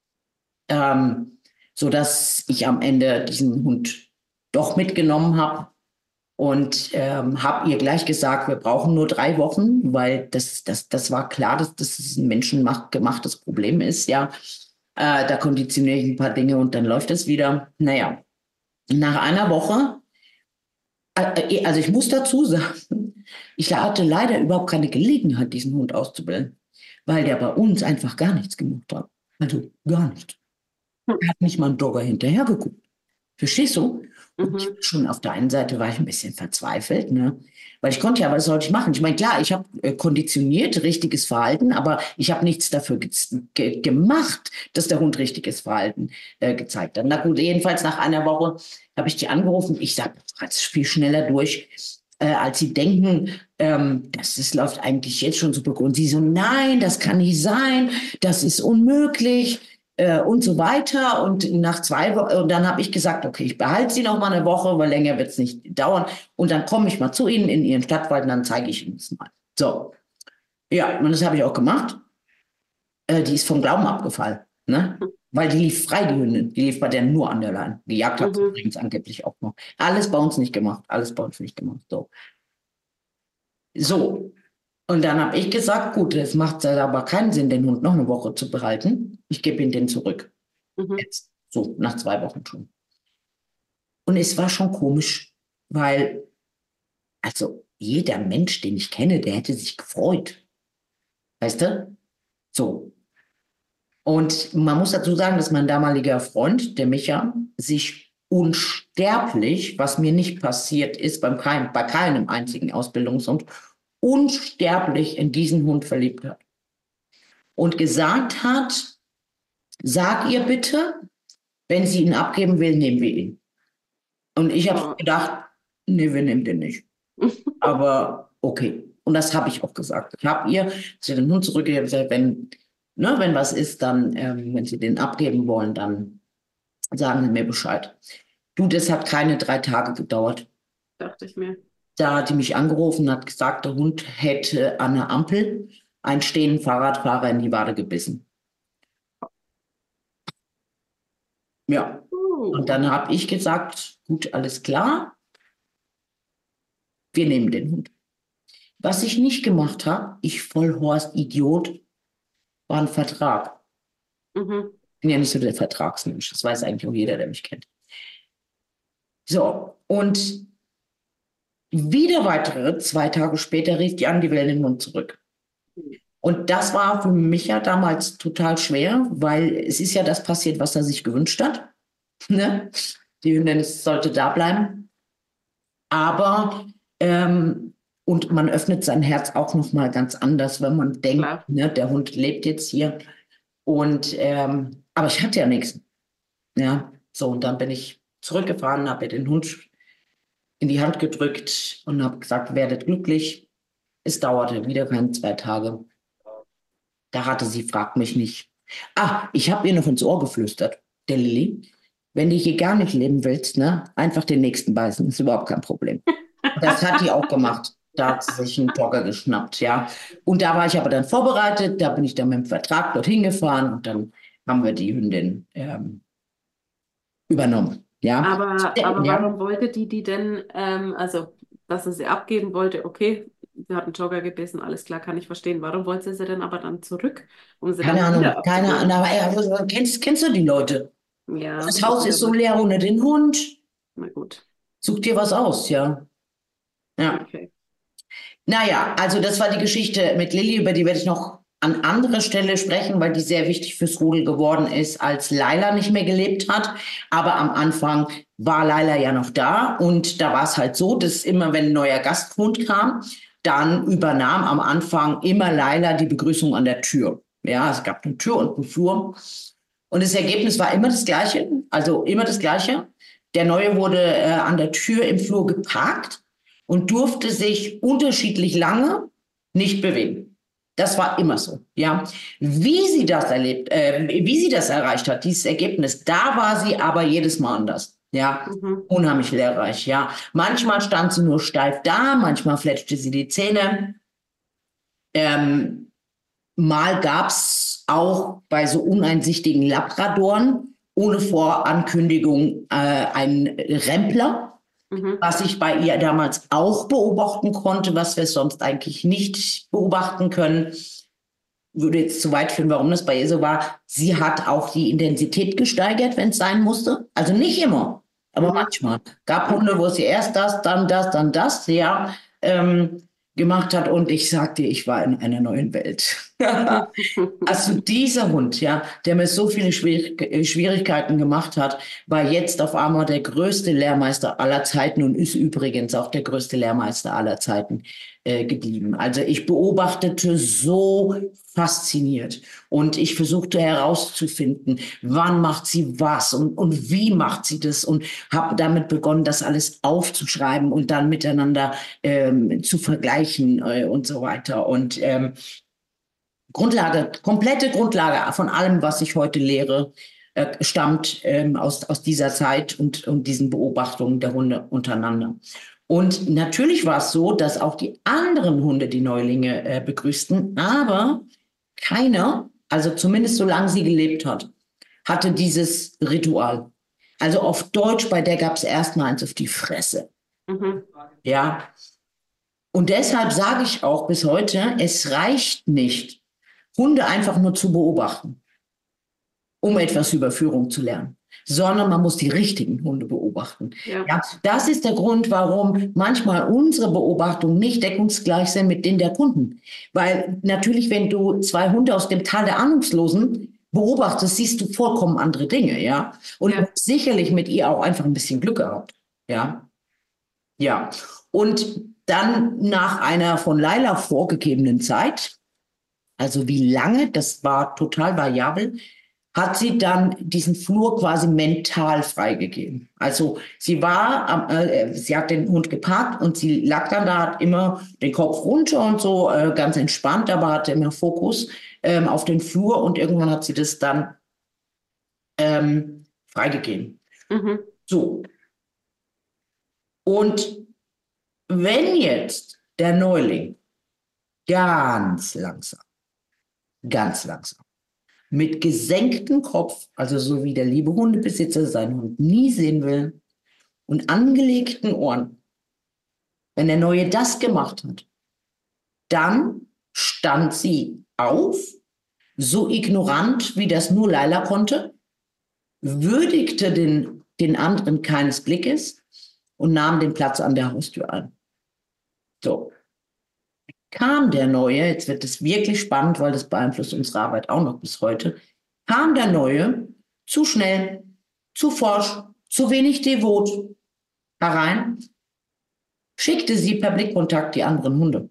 sodass ich am Ende diesen Hund doch mitgenommen habe und habe ihr gleich gesagt, wir brauchen nur 3 Wochen, weil das war klar, dass das ein menschengemachtes Problem ist. Ja, da konditioniere ich ein paar Dinge und dann läuft es wieder. Naja. Nach einer Woche, also ich muss dazu sagen, ich hatte leider überhaupt keine Gelegenheit, diesen Hund auszubilden, weil der bei uns einfach gar nichts gemacht hat. Also gar nichts. Er hat nicht mal einen Jogger hinterher geguckt. Verstehst du? Mhm. Schon auf der einen Seite war ich ein bisschen verzweifelt, ne? Weil ich konnte ja, was sollte ich machen? Ich meine, klar, ich habe konditioniert richtiges Verhalten, aber ich habe nichts dafür gemacht, dass der Hund richtiges Verhalten gezeigt hat. Na gut, jedenfalls nach einer Woche habe ich die angerufen. Ich sage, das Spiel schneller durch, als Sie denken. Das läuft eigentlich jetzt schon super gut. Und sie so, nein, das kann nicht sein, das ist unmöglich. Und so weiter. Und nach 2 Wochen, und dann habe ich gesagt, okay, ich behalte sie noch mal eine Woche, weil länger wird es nicht dauern. Und dann komme ich mal zu Ihnen in Ihren Stadtwald und dann zeige ich Ihnen das mal. So, ja, und das habe ich auch gemacht. Die ist vom Glauben abgefallen, ne? Weil die lief frei, die Hündin. Die lief bei der nur an der Leine. Gejagt hat sie Mhm. übrigens angeblich auch noch. Alles bei uns nicht gemacht. Alles bei uns nicht gemacht. So. So. Und dann habe ich gesagt, gut, es macht aber keinen Sinn, den Hund noch eine Woche zu behalten. Ich gebe ihn den zurück. Mhm. Jetzt, so nach 2 Wochen schon. Und es war schon komisch, weil, also jeder Mensch, den ich kenne, der hätte sich gefreut. Weißt du? So. Und man muss dazu sagen, dass mein damaliger Freund, der Micha, sich unsterblich, was mir nicht passiert ist bei keinem einzigen Ausbildungshund, unsterblich in diesen Hund verliebt hat. Und gesagt hat, sag ihr bitte, wenn sie ihn abgeben will, nehmen wir ihn. Und ich habe Oh. gedacht, nee, wir nehmen den nicht. Aber okay. Und das habe ich auch gesagt. Ich habe ihr, als ich den Hund zurückgegeben habe, wenn was ist, dann, wenn Sie den abgeben wollen, dann sagen Sie mir Bescheid. Du, das hat keine 3 Tage gedauert. Dachte ich mir. Da hat die mich angerufen und hat gesagt, der Hund hätte an der Ampel einen stehenden Fahrradfahrer in die Wade gebissen. Ja. Und dann habe ich gesagt, gut, alles klar, wir nehmen den Hund. Was ich nicht gemacht habe, ich Vollhorst Idiot, war ein Vertrag. Mhm. Ich bin ja nicht so der Vertragsmensch. Das weiß eigentlich auch jeder, der mich kennt. So, und wieder weitere 2 Tage später rief die an, die will den Hund zurück. Und das war für mich ja damals total schwer, weil es ist ja das passiert, was er sich gewünscht hat. Ne? Die Hündin sollte da bleiben. Aber und man öffnet sein Herz auch noch mal ganz anders, wenn man denkt, ne, der Hund lebt jetzt hier. Und aber ich hatte ja nichts. Ja, so, und dann bin ich zurückgefahren, habe ihr den Hund in die Hand gedrückt und habe gesagt, werdet glücklich. Es dauerte wieder keine 2 Tage. Da hatte sie, fragt mich nicht. Ah, ich habe ihr noch ins Ohr geflüstert, der Lilly. Wenn du hier gar nicht leben willst, ne, einfach den nächsten beißen, ist überhaupt kein Problem. Das hat die auch gemacht. Da hat sie sich einen Jogger geschnappt, ja. Und da war ich aber dann vorbereitet, da bin ich dann mit dem Vertrag dorthin gefahren und dann haben wir die Hündin übernommen, ja. Aber Ja. warum wollte die denn, also, dass er sie abgeben wollte, okay, sie hat einen Jogger gebissen, alles klar, kann ich verstehen. Warum wollte sie denn aber dann zurück, um sie Keine dann wieder Ahnung, keine abzugeben? Ahnung. Aber kennst du die Leute? Ja, Das Haus ist so leer ohne den Hund. na gut, Such dir was aus, ja. Ja. okay. Naja, also das war die Geschichte mit Lilly, über die werde ich noch an anderer Stelle sprechen, weil die sehr wichtig fürs Rudel geworden ist, als Laila nicht mehr gelebt hat. Aber am Anfang war Laila ja noch da und da war es halt so, dass immer, wenn ein neuer Gasthund kam, dann übernahm am Anfang immer Laila die Begrüßung an der Tür. Ja, es gab eine Tür und einen Flur. Und das Ergebnis war immer das Gleiche, also immer das Gleiche. Der Neue wurde an der Tür im Flur geparkt und durfte sich unterschiedlich lange nicht bewegen. Das war immer so, ja. Wie sie das erreicht hat, dieses Ergebnis, da war sie aber jedes Mal anders, ja. Unheimlich lehrreich, ja. Manchmal stand sie nur steif da, manchmal fletschte sie die Zähne. Mal gab es auch bei so uneinsichtigen Labradoren ohne Vorankündigung einen Rempler, was ich bei ihr damals auch beobachten konnte, was wir sonst eigentlich nicht beobachten können. Würde jetzt zu weit führen, warum das bei ihr so war. Sie hat auch die Intensität gesteigert, wenn es sein musste. Also nicht immer, aber manchmal. Gab Hunde, wo sie erst das, dann das, ja, gemacht hat. Und ich sagte, ich war in einer neuen Welt. Also dieser Hund, ja, der mir so viele Schwierigkeiten gemacht hat, war jetzt auf einmal der größte Lehrmeister aller Zeiten und ist übrigens auch der größte Lehrmeister aller Zeiten geblieben. Also ich beobachtete so fasziniert und ich versuchte herauszufinden, wann macht sie was und wie macht sie das und habe damit begonnen, das alles aufzuschreiben und dann miteinander zu vergleichen und so weiter. Und Grundlage, komplette Grundlage von allem, was ich heute lehre, stammt aus dieser Zeit und diesen Beobachtungen der Hunde untereinander. Und natürlich war es so, dass auch die anderen Hunde die Neulinge begrüßten, aber keiner, also zumindest solange sie gelebt hat, hatte dieses Ritual. Also auf Deutsch, bei der gab es erstmal eins auf die Fresse. Mhm. Ja. Und deshalb sage ich auch bis heute, es reicht nicht, Hunde einfach nur zu beobachten, um etwas über Führung zu lernen, sondern man muss die richtigen Hunde beobachten. Ja. Ja, das ist der Grund, warum manchmal unsere Beobachtungen nicht deckungsgleich sind mit denen der Kunden. Weil natürlich, wenn du zwei Hunde aus dem Tal der Ahnungslosen beobachtest, siehst du vollkommen andere Dinge, ja. Und Ja. sicherlich mit ihr auch einfach ein bisschen Glück gehabt, ja. Ja. Und dann nach einer von Laila vorgegebenen Zeit, also wie lange, das war total variabel, hat sie dann diesen Flur quasi mental freigegeben. Also sie sie hat den Hund geparkt und sie lag dann da, hat immer den Kopf runter und so, ganz entspannt, aber hatte immer Fokus auf den Flur und irgendwann hat sie das dann freigegeben. Mhm. So. Und wenn jetzt der Neuling ganz langsam, mit gesenktem Kopf, also so wie der liebe Hundebesitzer seinen Hund nie sehen will, und angelegten Ohren, wenn der Neue das gemacht hat, dann stand sie auf, so ignorant, wie das nur Laila konnte, würdigte den anderen keines Blickes und nahm den Platz an der Haustür ein. So. Kam der Neue, jetzt wird es wirklich spannend, weil das beeinflusst unsere Arbeit auch noch bis heute, kam der Neue zu schnell, zu forsch, zu wenig devot herein, schickte sie per Blickkontakt die anderen Hunde.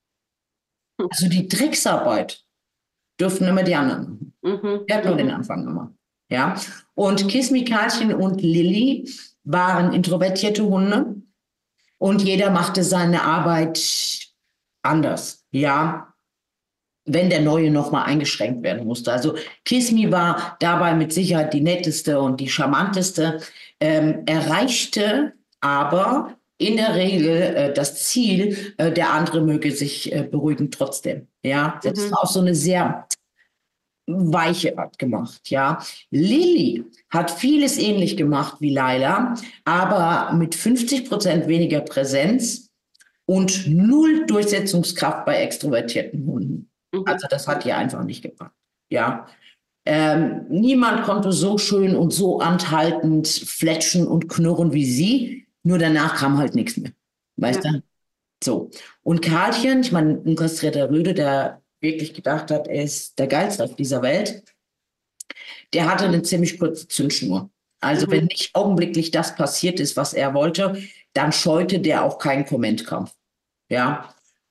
Also die Drecksarbeit dürften immer die anderen machen. Mhm. Er hat nur den Anfang gemacht. Ja? Und Kismi, Karlchen und Lilly waren introvertierte Hunde und jeder machte seine Arbeit anders. Ja, wenn der Neue nochmal eingeschränkt werden musste. Also Kismi war dabei mit Sicherheit die netteste und die charmanteste, erreichte aber in der Regel das Ziel, der andere möge sich beruhigen trotzdem. Ja, das ist auch so eine sehr weiche Art gemacht. Ja, Lilly hat vieles ähnlich gemacht wie Laila, aber mit 50% weniger Präsenz und null Durchsetzungskraft bei extrovertierten Hunden. Also das hat ihr einfach nicht gebracht. Ja. Niemand konnte so schön und so anhaltend fletschen und knurren wie sie, nur danach kam halt nichts mehr. Weißt Ja. du? So. Und Karlchen, ich meine, ein kastrierter Rüde, der wirklich gedacht hat, er ist der Geilste auf dieser Welt, der hatte eine ziemlich kurze Zündschnur. Also wenn nicht augenblicklich das passiert ist, was er wollte, dann scheute der auch keinen Kommentkampf. Ja.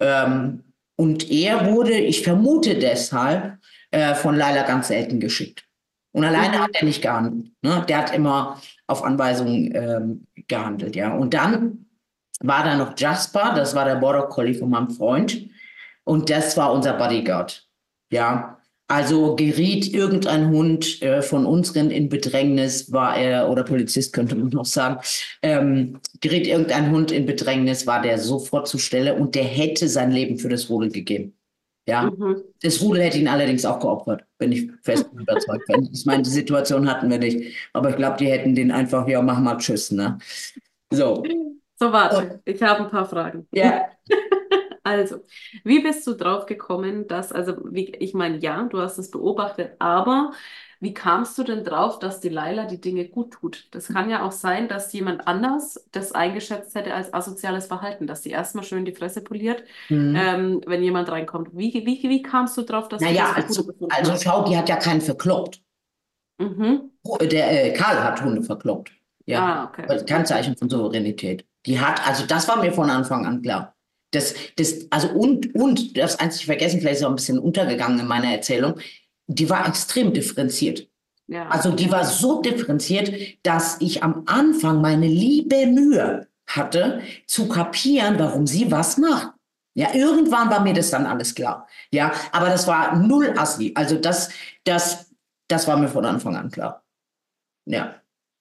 Und er wurde, ich vermute deshalb, von Laila ganz selten geschickt. Und alleine hat er nicht gehandelt. Ne? Der hat immer auf Anweisung gehandelt. Ja. Und dann war da noch Jasper, das war der Border Collie von meinem Freund. Und das war unser Bodyguard. Ja. Also geriet irgendein Hund von unseren in Bedrängnis, war er, oder Polizist könnte man noch sagen, geriet irgendein Hund in Bedrängnis, war der sofort zur Stelle und der hätte sein Leben für das Rudel gegeben. Ja, das Rudel hätte ihn allerdings auch geopfert, bin ich fest überzeugt. Ich meine, die Situation hatten wir nicht, aber ich glaube, die hätten den einfach, ja, mach mal tschüss, ne? So. So, warte, ich habe ein paar Fragen. Ja. Also, wie bist du drauf gekommen, dass, also, wie, ich meine, ja, du hast es beobachtet, aber Wie kamst du denn drauf, dass die Laila die Dinge gut tut? Das kann ja auch sein, dass jemand anders das eingeschätzt hätte als asoziales Verhalten, dass sie erstmal schön die Fresse poliert, Mhm. wenn jemand reinkommt. Wie kamst du drauf, dass du Naja, das für gut gefunden also hast? schau, die hat ja keinen verkloppt. Mhm. Der Karl hat Hunde verkloppt. Ja, Ah, okay. das ist kein Okay. Zeichen von Souveränität. Die hat, also das war mir von Anfang an klar. Also das einzig vergessen, vielleicht ist auch ein bisschen untergegangen in meiner Erzählung, die war extrem differenziert. Ja, Also die ja. war so differenziert, dass ich am Anfang meine liebe Mühe hatte, zu kapieren, warum sie was macht. Ja, irgendwann war mir das dann alles klar. Ja, aber das war null Assi. Also das war mir von Anfang an klar. Ja.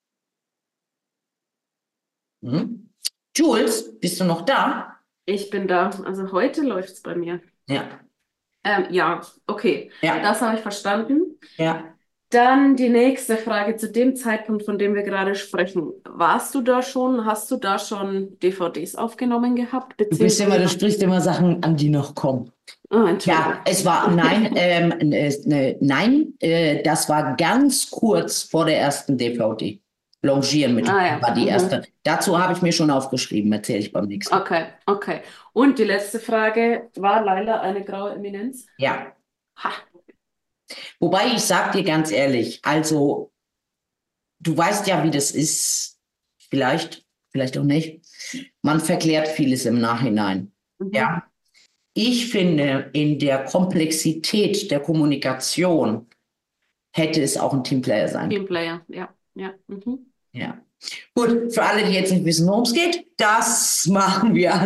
Mhm. Jules, bist du noch da? Ich bin da. Also heute läuft's bei mir. Ja. Ja, okay. Ja. Das habe ich verstanden. Ja. Dann die nächste Frage zu dem Zeitpunkt, von dem wir gerade sprechen. Warst du da schon, hast du da schon DVDs aufgenommen gehabt? Du Beziehungsweise, sprichst immer Sachen an, die noch kommen. Entschuldigung. Ja, es war, das war ganz kurz vor der ersten DVD. Longieren mit Ah ja. war die Mhm. erste. Dazu habe ich mir schon aufgeschrieben, erzähle ich beim nächsten Mal. Okay, okay. Und die letzte Frage, war Laila eine graue Eminenz? Ja, Ha. wobei ich sag dir ganz ehrlich, also du weißt ja, wie das ist, vielleicht auch nicht. Man verklärt vieles im Nachhinein. Mhm. Ja, ich finde, in der Komplexität der Kommunikation hätte es auch ein Teamplayer sein können. Teamplayer, ja, ja. Mhm. Ja. Gut, für alle, die jetzt nicht wissen, worum es geht, das machen wir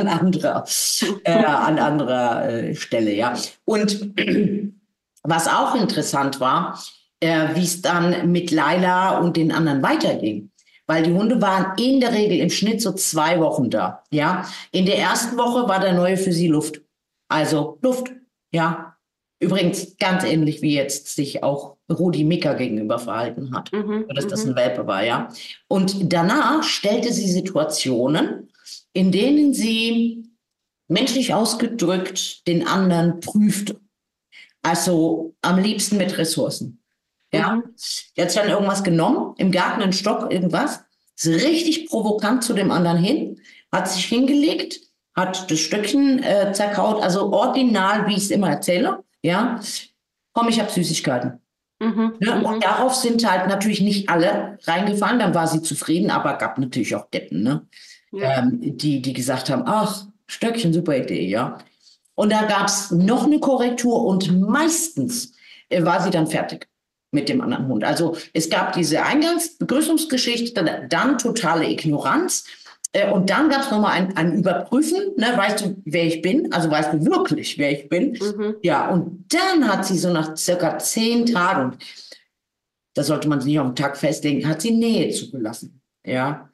an anderer Stelle, ja. Und was auch interessant war, wie es dann mit Laila und den anderen weiterging. Weil die Hunde waren in der Regel im Schnitt so 2 Wochen da, ja. In der ersten Woche war der neue für sie Luft. Also Luft, ja. Übrigens ganz ähnlich wie jetzt sich auch Rudi Mika gegenüber verhalten hat, Mhm. dass das ein Mhm. Welpe war, ja. Und danach stellte sie Situationen, in denen sie menschlich ausgedrückt den anderen prüfte. Also am liebsten mit Ressourcen. Ja, Mhm. die hat sich dann irgendwas genommen, im Garten einen Stock, irgendwas, ist richtig provokant zu dem anderen hin, hat sich hingelegt, hat das Stöckchen zerkaut, also original, wie ich es immer erzähle. Ja, komm, ich habe Süßigkeiten. Mhm. Ne? Und Mhm. darauf sind halt natürlich nicht alle reingefallen, dann war sie zufrieden, aber gab natürlich auch Deppen, ne? Ja. Die gesagt haben, ach, Stöckchen, super Idee, ja. Und da gab es noch eine Korrektur und meistens war sie dann fertig mit dem anderen Hund. Also es gab diese Eingangsbegrüßungsgeschichte, dann totale Ignoranz. Und dann gab es nochmal ein Überprüfen, ne? Weißt du, wer ich bin? Also weißt du wirklich, wer ich bin? Mhm. Ja, und dann hat sie so nach circa 10 Tagen, da sollte man sich nicht auf den Tag festlegen, hat sie Nähe zugelassen. Ja.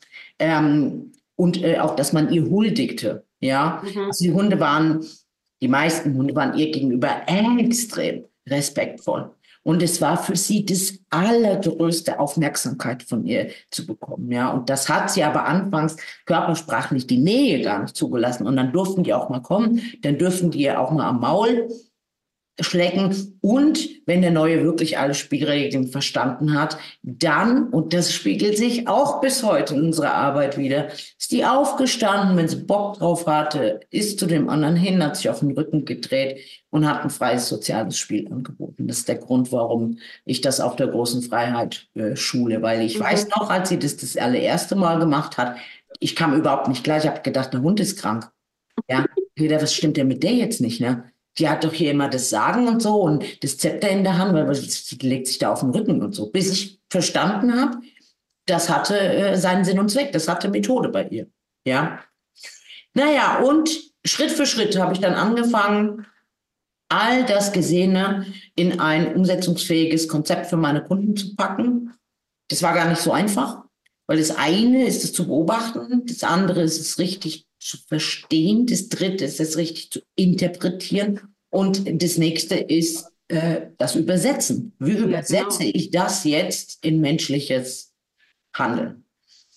Und auch, dass man ihr huldigte. Ja. Mhm. Also die meisten Hunde waren ihr gegenüber extrem respektvoll. Und es war für sie das allergrößte Aufmerksamkeit von ihr zu bekommen. Ja. Und das hat sie aber anfangs körpersprachlich die Nähe gar nicht zugelassen. Und dann durften die auch mal kommen, dann dürfen die auch mal am Maul schlecken. Und wenn der Neue wirklich alle Spielregeln verstanden hat, dann, und das spiegelt sich auch bis heute in unserer Arbeit wieder, ist die aufgestanden, wenn sie Bock drauf hatte, ist zu dem anderen hin, hat sich auf den Rücken gedreht und hat ein freies soziales Spiel angeboten. Das ist der Grund, warum ich das auf der großen Freiheit schule, weil ich weiß Mhm. noch, als sie das allererste Mal gemacht hat, ich kam überhaupt nicht klar, ich habe gedacht, der Hund ist krank. Ja, Peter, was stimmt denn mit der jetzt nicht, ne? Die hat doch hier immer das Sagen und so und das Zepter in der Hand, weil sie legt sich da auf den Rücken und so. Bis ich verstanden habe, das hatte seinen Sinn und Zweck, das hatte Methode bei ihr. Ja. Naja, und Schritt für Schritt habe ich dann angefangen, all das Gesehene in ein umsetzungsfähiges Konzept für meine Kunden zu packen. Das war gar nicht so einfach, weil das eine ist es zu beobachten, das andere ist es richtig zu verstehen, das dritte ist es richtig zu interpretieren und das nächste ist das Übersetzen. Wie Ja, übersetze genau. ich das jetzt in menschliches Handeln?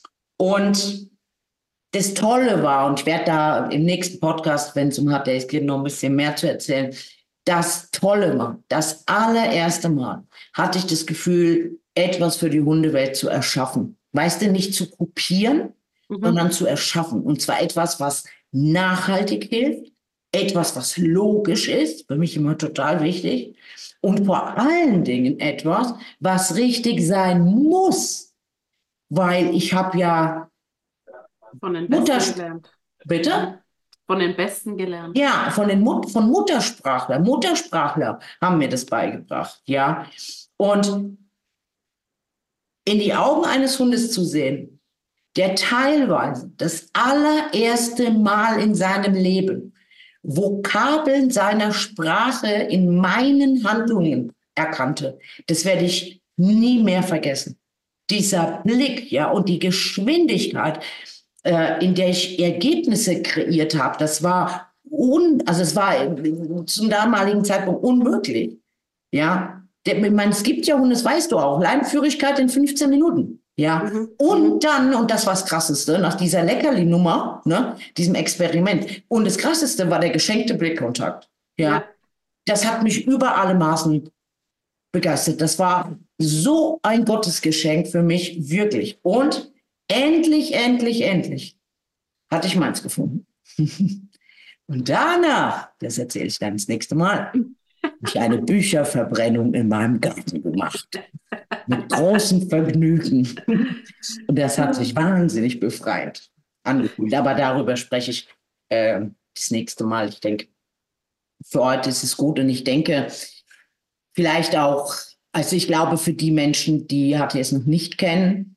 Und das Tolle war, und ich werde da im nächsten Podcast, wenn es um HTS geht, noch ein bisschen mehr zu erzählen, das tolle Mal, das allererste Mal hatte ich das Gefühl, etwas für die Hundewelt zu erschaffen. Weißt du, nicht zu kopieren, sondern zu erschaffen. Und zwar etwas, was nachhaltig hilft, etwas, was logisch ist, für mich immer total wichtig. Und vor allen Dingen etwas, was richtig sein muss. Weil ich habe ja Von den Besten gelernt. Bitte? Von den Besten gelernt. Ja, von Muttersprachler. Muttersprachler haben mir das beigebracht, ja. Und in die Augen eines Hundes zu sehen, der teilweise das allererste Mal in seinem Leben Vokabeln seiner Sprache in meinen Handlungen erkannte, das werde ich nie mehr vergessen. Dieser Blick, ja, und die Geschwindigkeit, in der ich Ergebnisse kreiert habe, das war es war zum damaligen Zeitpunkt unmöglich. Ja, ich meine, es gibt ja Hunde, das weißt du auch, Leinenführigkeit in 15 Minuten. Ja, und dann, und das war das Krasseste, nach dieser Leckerli-Nummer, ne, diesem Experiment. Und das Krasseste war der geschenkte Blickkontakt. Ja, das hat mich über alle Maßen begeistert. Das war so ein Gottesgeschenk für mich, wirklich. Und endlich hatte ich meins gefunden. Und danach, das erzähle ich dann das nächste Mal, habe ich eine Bücherverbrennung in meinem Garten gemacht. Mit großem Vergnügen. Und das hat sich wahnsinnig befreiend angefühlt. Aber darüber spreche ich das nächste Mal. Ich denke, für heute ist es gut. Und ich denke, vielleicht auch, also ich glaube, für die Menschen, die HTS noch nicht kennen,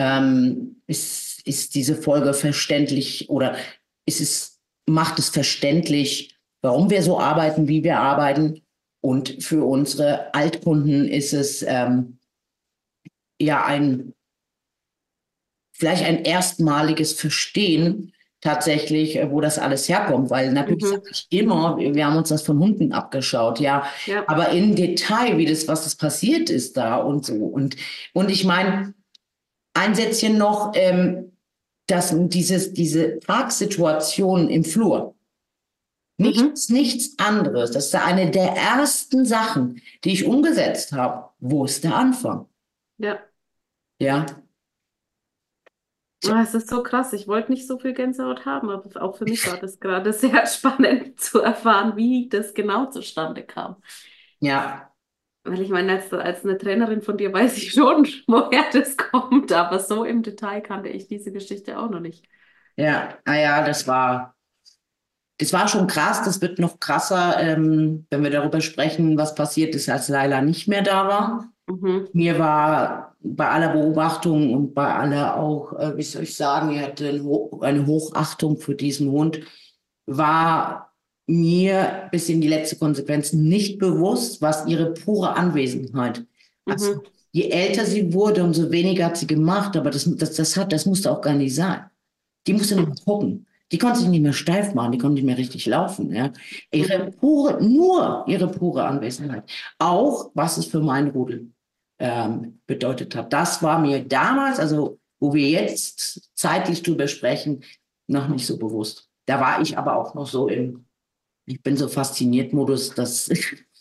ist diese Folge verständlich oder macht es verständlich, warum wir so arbeiten, wie wir arbeiten. Und für unsere Altkunden ist es vielleicht ein erstmaliges Verstehen tatsächlich, wo das alles herkommt, weil natürlich sage ich immer, wir haben uns das von Hunden abgeschaut, ja, aber im Detail, was das passiert ist da und so. Und ich meine, ein Sätzchen noch, dass diese Parksituation im Flur, nichts anderes, das ist eine der ersten Sachen, die ich umgesetzt habe. Wo ist der Anfang? Ja. Ja. Oh, es ist so krass. Ich wollte nicht so viel Gänsehaut haben, aber auch für mich war das gerade sehr spannend zu erfahren, wie das genau zustande kam. Ja. Weil ich meine, als eine Trainerin von dir weiß ich schon, woher das kommt, aber so im Detail kannte ich diese Geschichte auch noch nicht. Ja, naja, das war schon krass. Das wird noch krasser, wenn wir darüber sprechen, was passiert ist, als Laila nicht mehr da war. Mir war bei aller Beobachtung und bei aller auch, wie soll ich sagen, ich hatte eine Hochachtung für diesen Hund, war mir bis in die letzte Konsequenz nicht bewusst, was ihre pure Anwesenheit. Also, je älter sie wurde, umso weniger hat sie gemacht, aber das musste auch gar nicht sein. Die musste nur gucken. Die konnte sich nicht mehr steif machen, die konnte nicht mehr richtig laufen. Ja. Nur ihre pure Anwesenheit. Auch, was es für mein Rudel bedeutet hat. Das war mir damals, also wo wir jetzt zeitlich drüber sprechen, noch nicht so bewusst. Da war ich aber auch noch so ich bin so fasziniert Modus, dass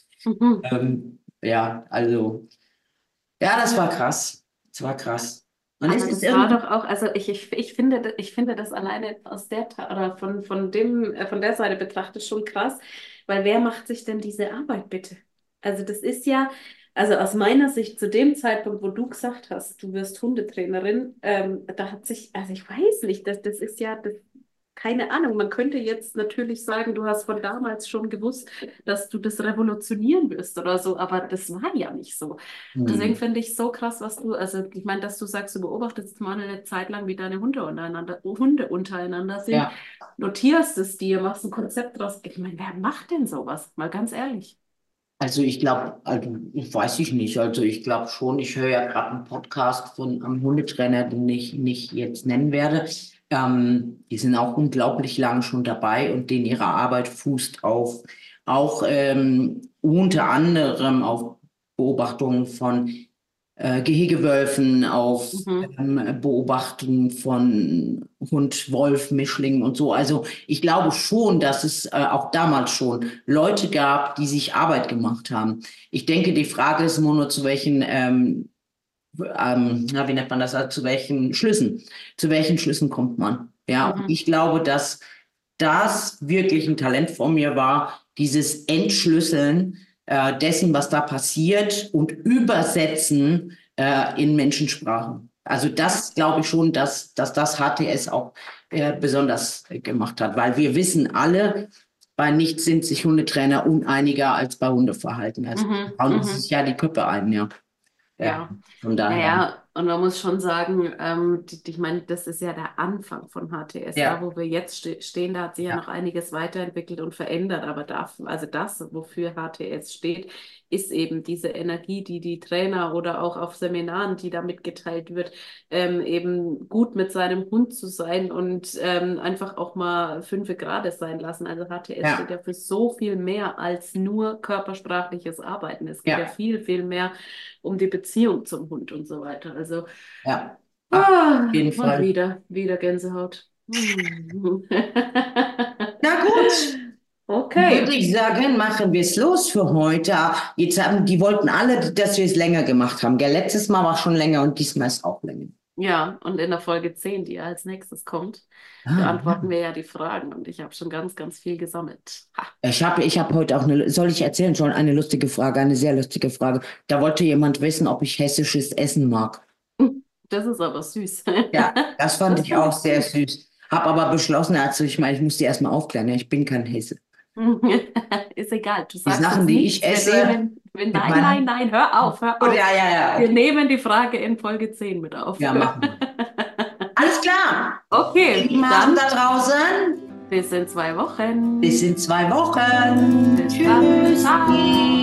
das war krass. Das war krass. Und aber das war doch auch, also ich finde das alleine aus oder von der Seite betrachtet schon krass, weil wer macht sich denn diese Arbeit bitte? Also das ist ja, also aus meiner Sicht zu dem Zeitpunkt, wo du gesagt hast, du wirst Hundetrainerin, da hat sich, also ich weiß nicht, das ist ja, keine Ahnung, man könnte jetzt natürlich sagen, du hast von damals schon gewusst, dass du das revolutionieren wirst oder so, aber das war ja nicht so. Deswegen finde ich so krass, also ich meine, dass du sagst, du beobachtest mal eine Zeit lang, wie deine Hunde untereinander sind, notierst es dir, machst ein Konzept draus. Ich meine, wer macht denn sowas? Mal ganz ehrlich. Also ich glaube, weiß ich nicht. Also ich glaube schon, ich höre ja gerade einen Podcast von einem Hundetrainer, den ich nicht jetzt nennen werde. Die sind auch unglaublich lang schon dabei und denen ihre Arbeit fußt auf auch unter anderem auf Beobachtungen von Gehegewölfen, auf Beobachtungen von Hund-Wolf-Mischling und so. Also ich glaube schon, dass es auch damals schon Leute gab, die sich Arbeit gemacht haben. Ich denke, die Frage ist nur zu welchen, wie nennt man das, also zu welchen Schlüssen kommt man? Ja, und ich glaube, dass das wirklich ein Talent von mir war, dieses Entschlüsseln dessen, was da passiert und Übersetzen in Menschensprachen. Also das glaube ich schon, dass das HTS auch besonders gemacht hat, weil wir wissen alle, bei nichts sind sich Hundetrainer uneiniger als bei Hundeverhalten. Also hauen sich ja die Köpfe ein, ja. Ja, Von daher. naja, und man muss schon sagen, ich meine, das ist ja der Anfang von HTS. Ja. Da, wo wir jetzt stehen, da hat sich ja noch einiges weiterentwickelt und verändert. Aber also das, wofür HTS steht, ist eben diese Energie, die die Trainer oder auch auf Seminaren, die da mitgeteilt wird, eben gut mit seinem Hund zu sein und einfach auch mal 5 Grad sein lassen. Also HTS steht ja für so viel mehr als nur körpersprachliches Arbeiten. Es geht ja viel, viel mehr um die Beziehung zum Hund und so weiter. Also auf jeden Fall. Und wieder Gänsehaut. Na gut. Okay. Würde ich sagen, machen wir es los für heute. Jetzt die wollten alle, dass wir es länger gemacht haben. Gell? Letztes Mal war es schon länger und diesmal ist auch länger. Ja, und in der Folge 10, die ja als nächstes kommt, beantworten wir ja die Fragen und ich habe schon ganz, ganz viel gesammelt. Ich hab heute auch soll ich erzählen, schon eine lustige Frage, eine sehr lustige Frage. Da wollte jemand wissen, ob ich hessisches Essen mag. Das ist aber süß. Ja, das fand ich auch sehr süß. Hab aber beschlossen, also ich meine, ich muss die erstmal aufklären, ja, ich bin kein Hesse. Ist egal, du Die sagst Sachen, es die nicht. ich esse. Nein, hör auf. Ja. Wir nehmen die Frage in Folge 10 mit auf. Ja, machen wir. Alles klar. Okay, Lieben dann da draußen. bis in 2 Wochen. Bis in 2 Wochen. Bis dann. Ciao.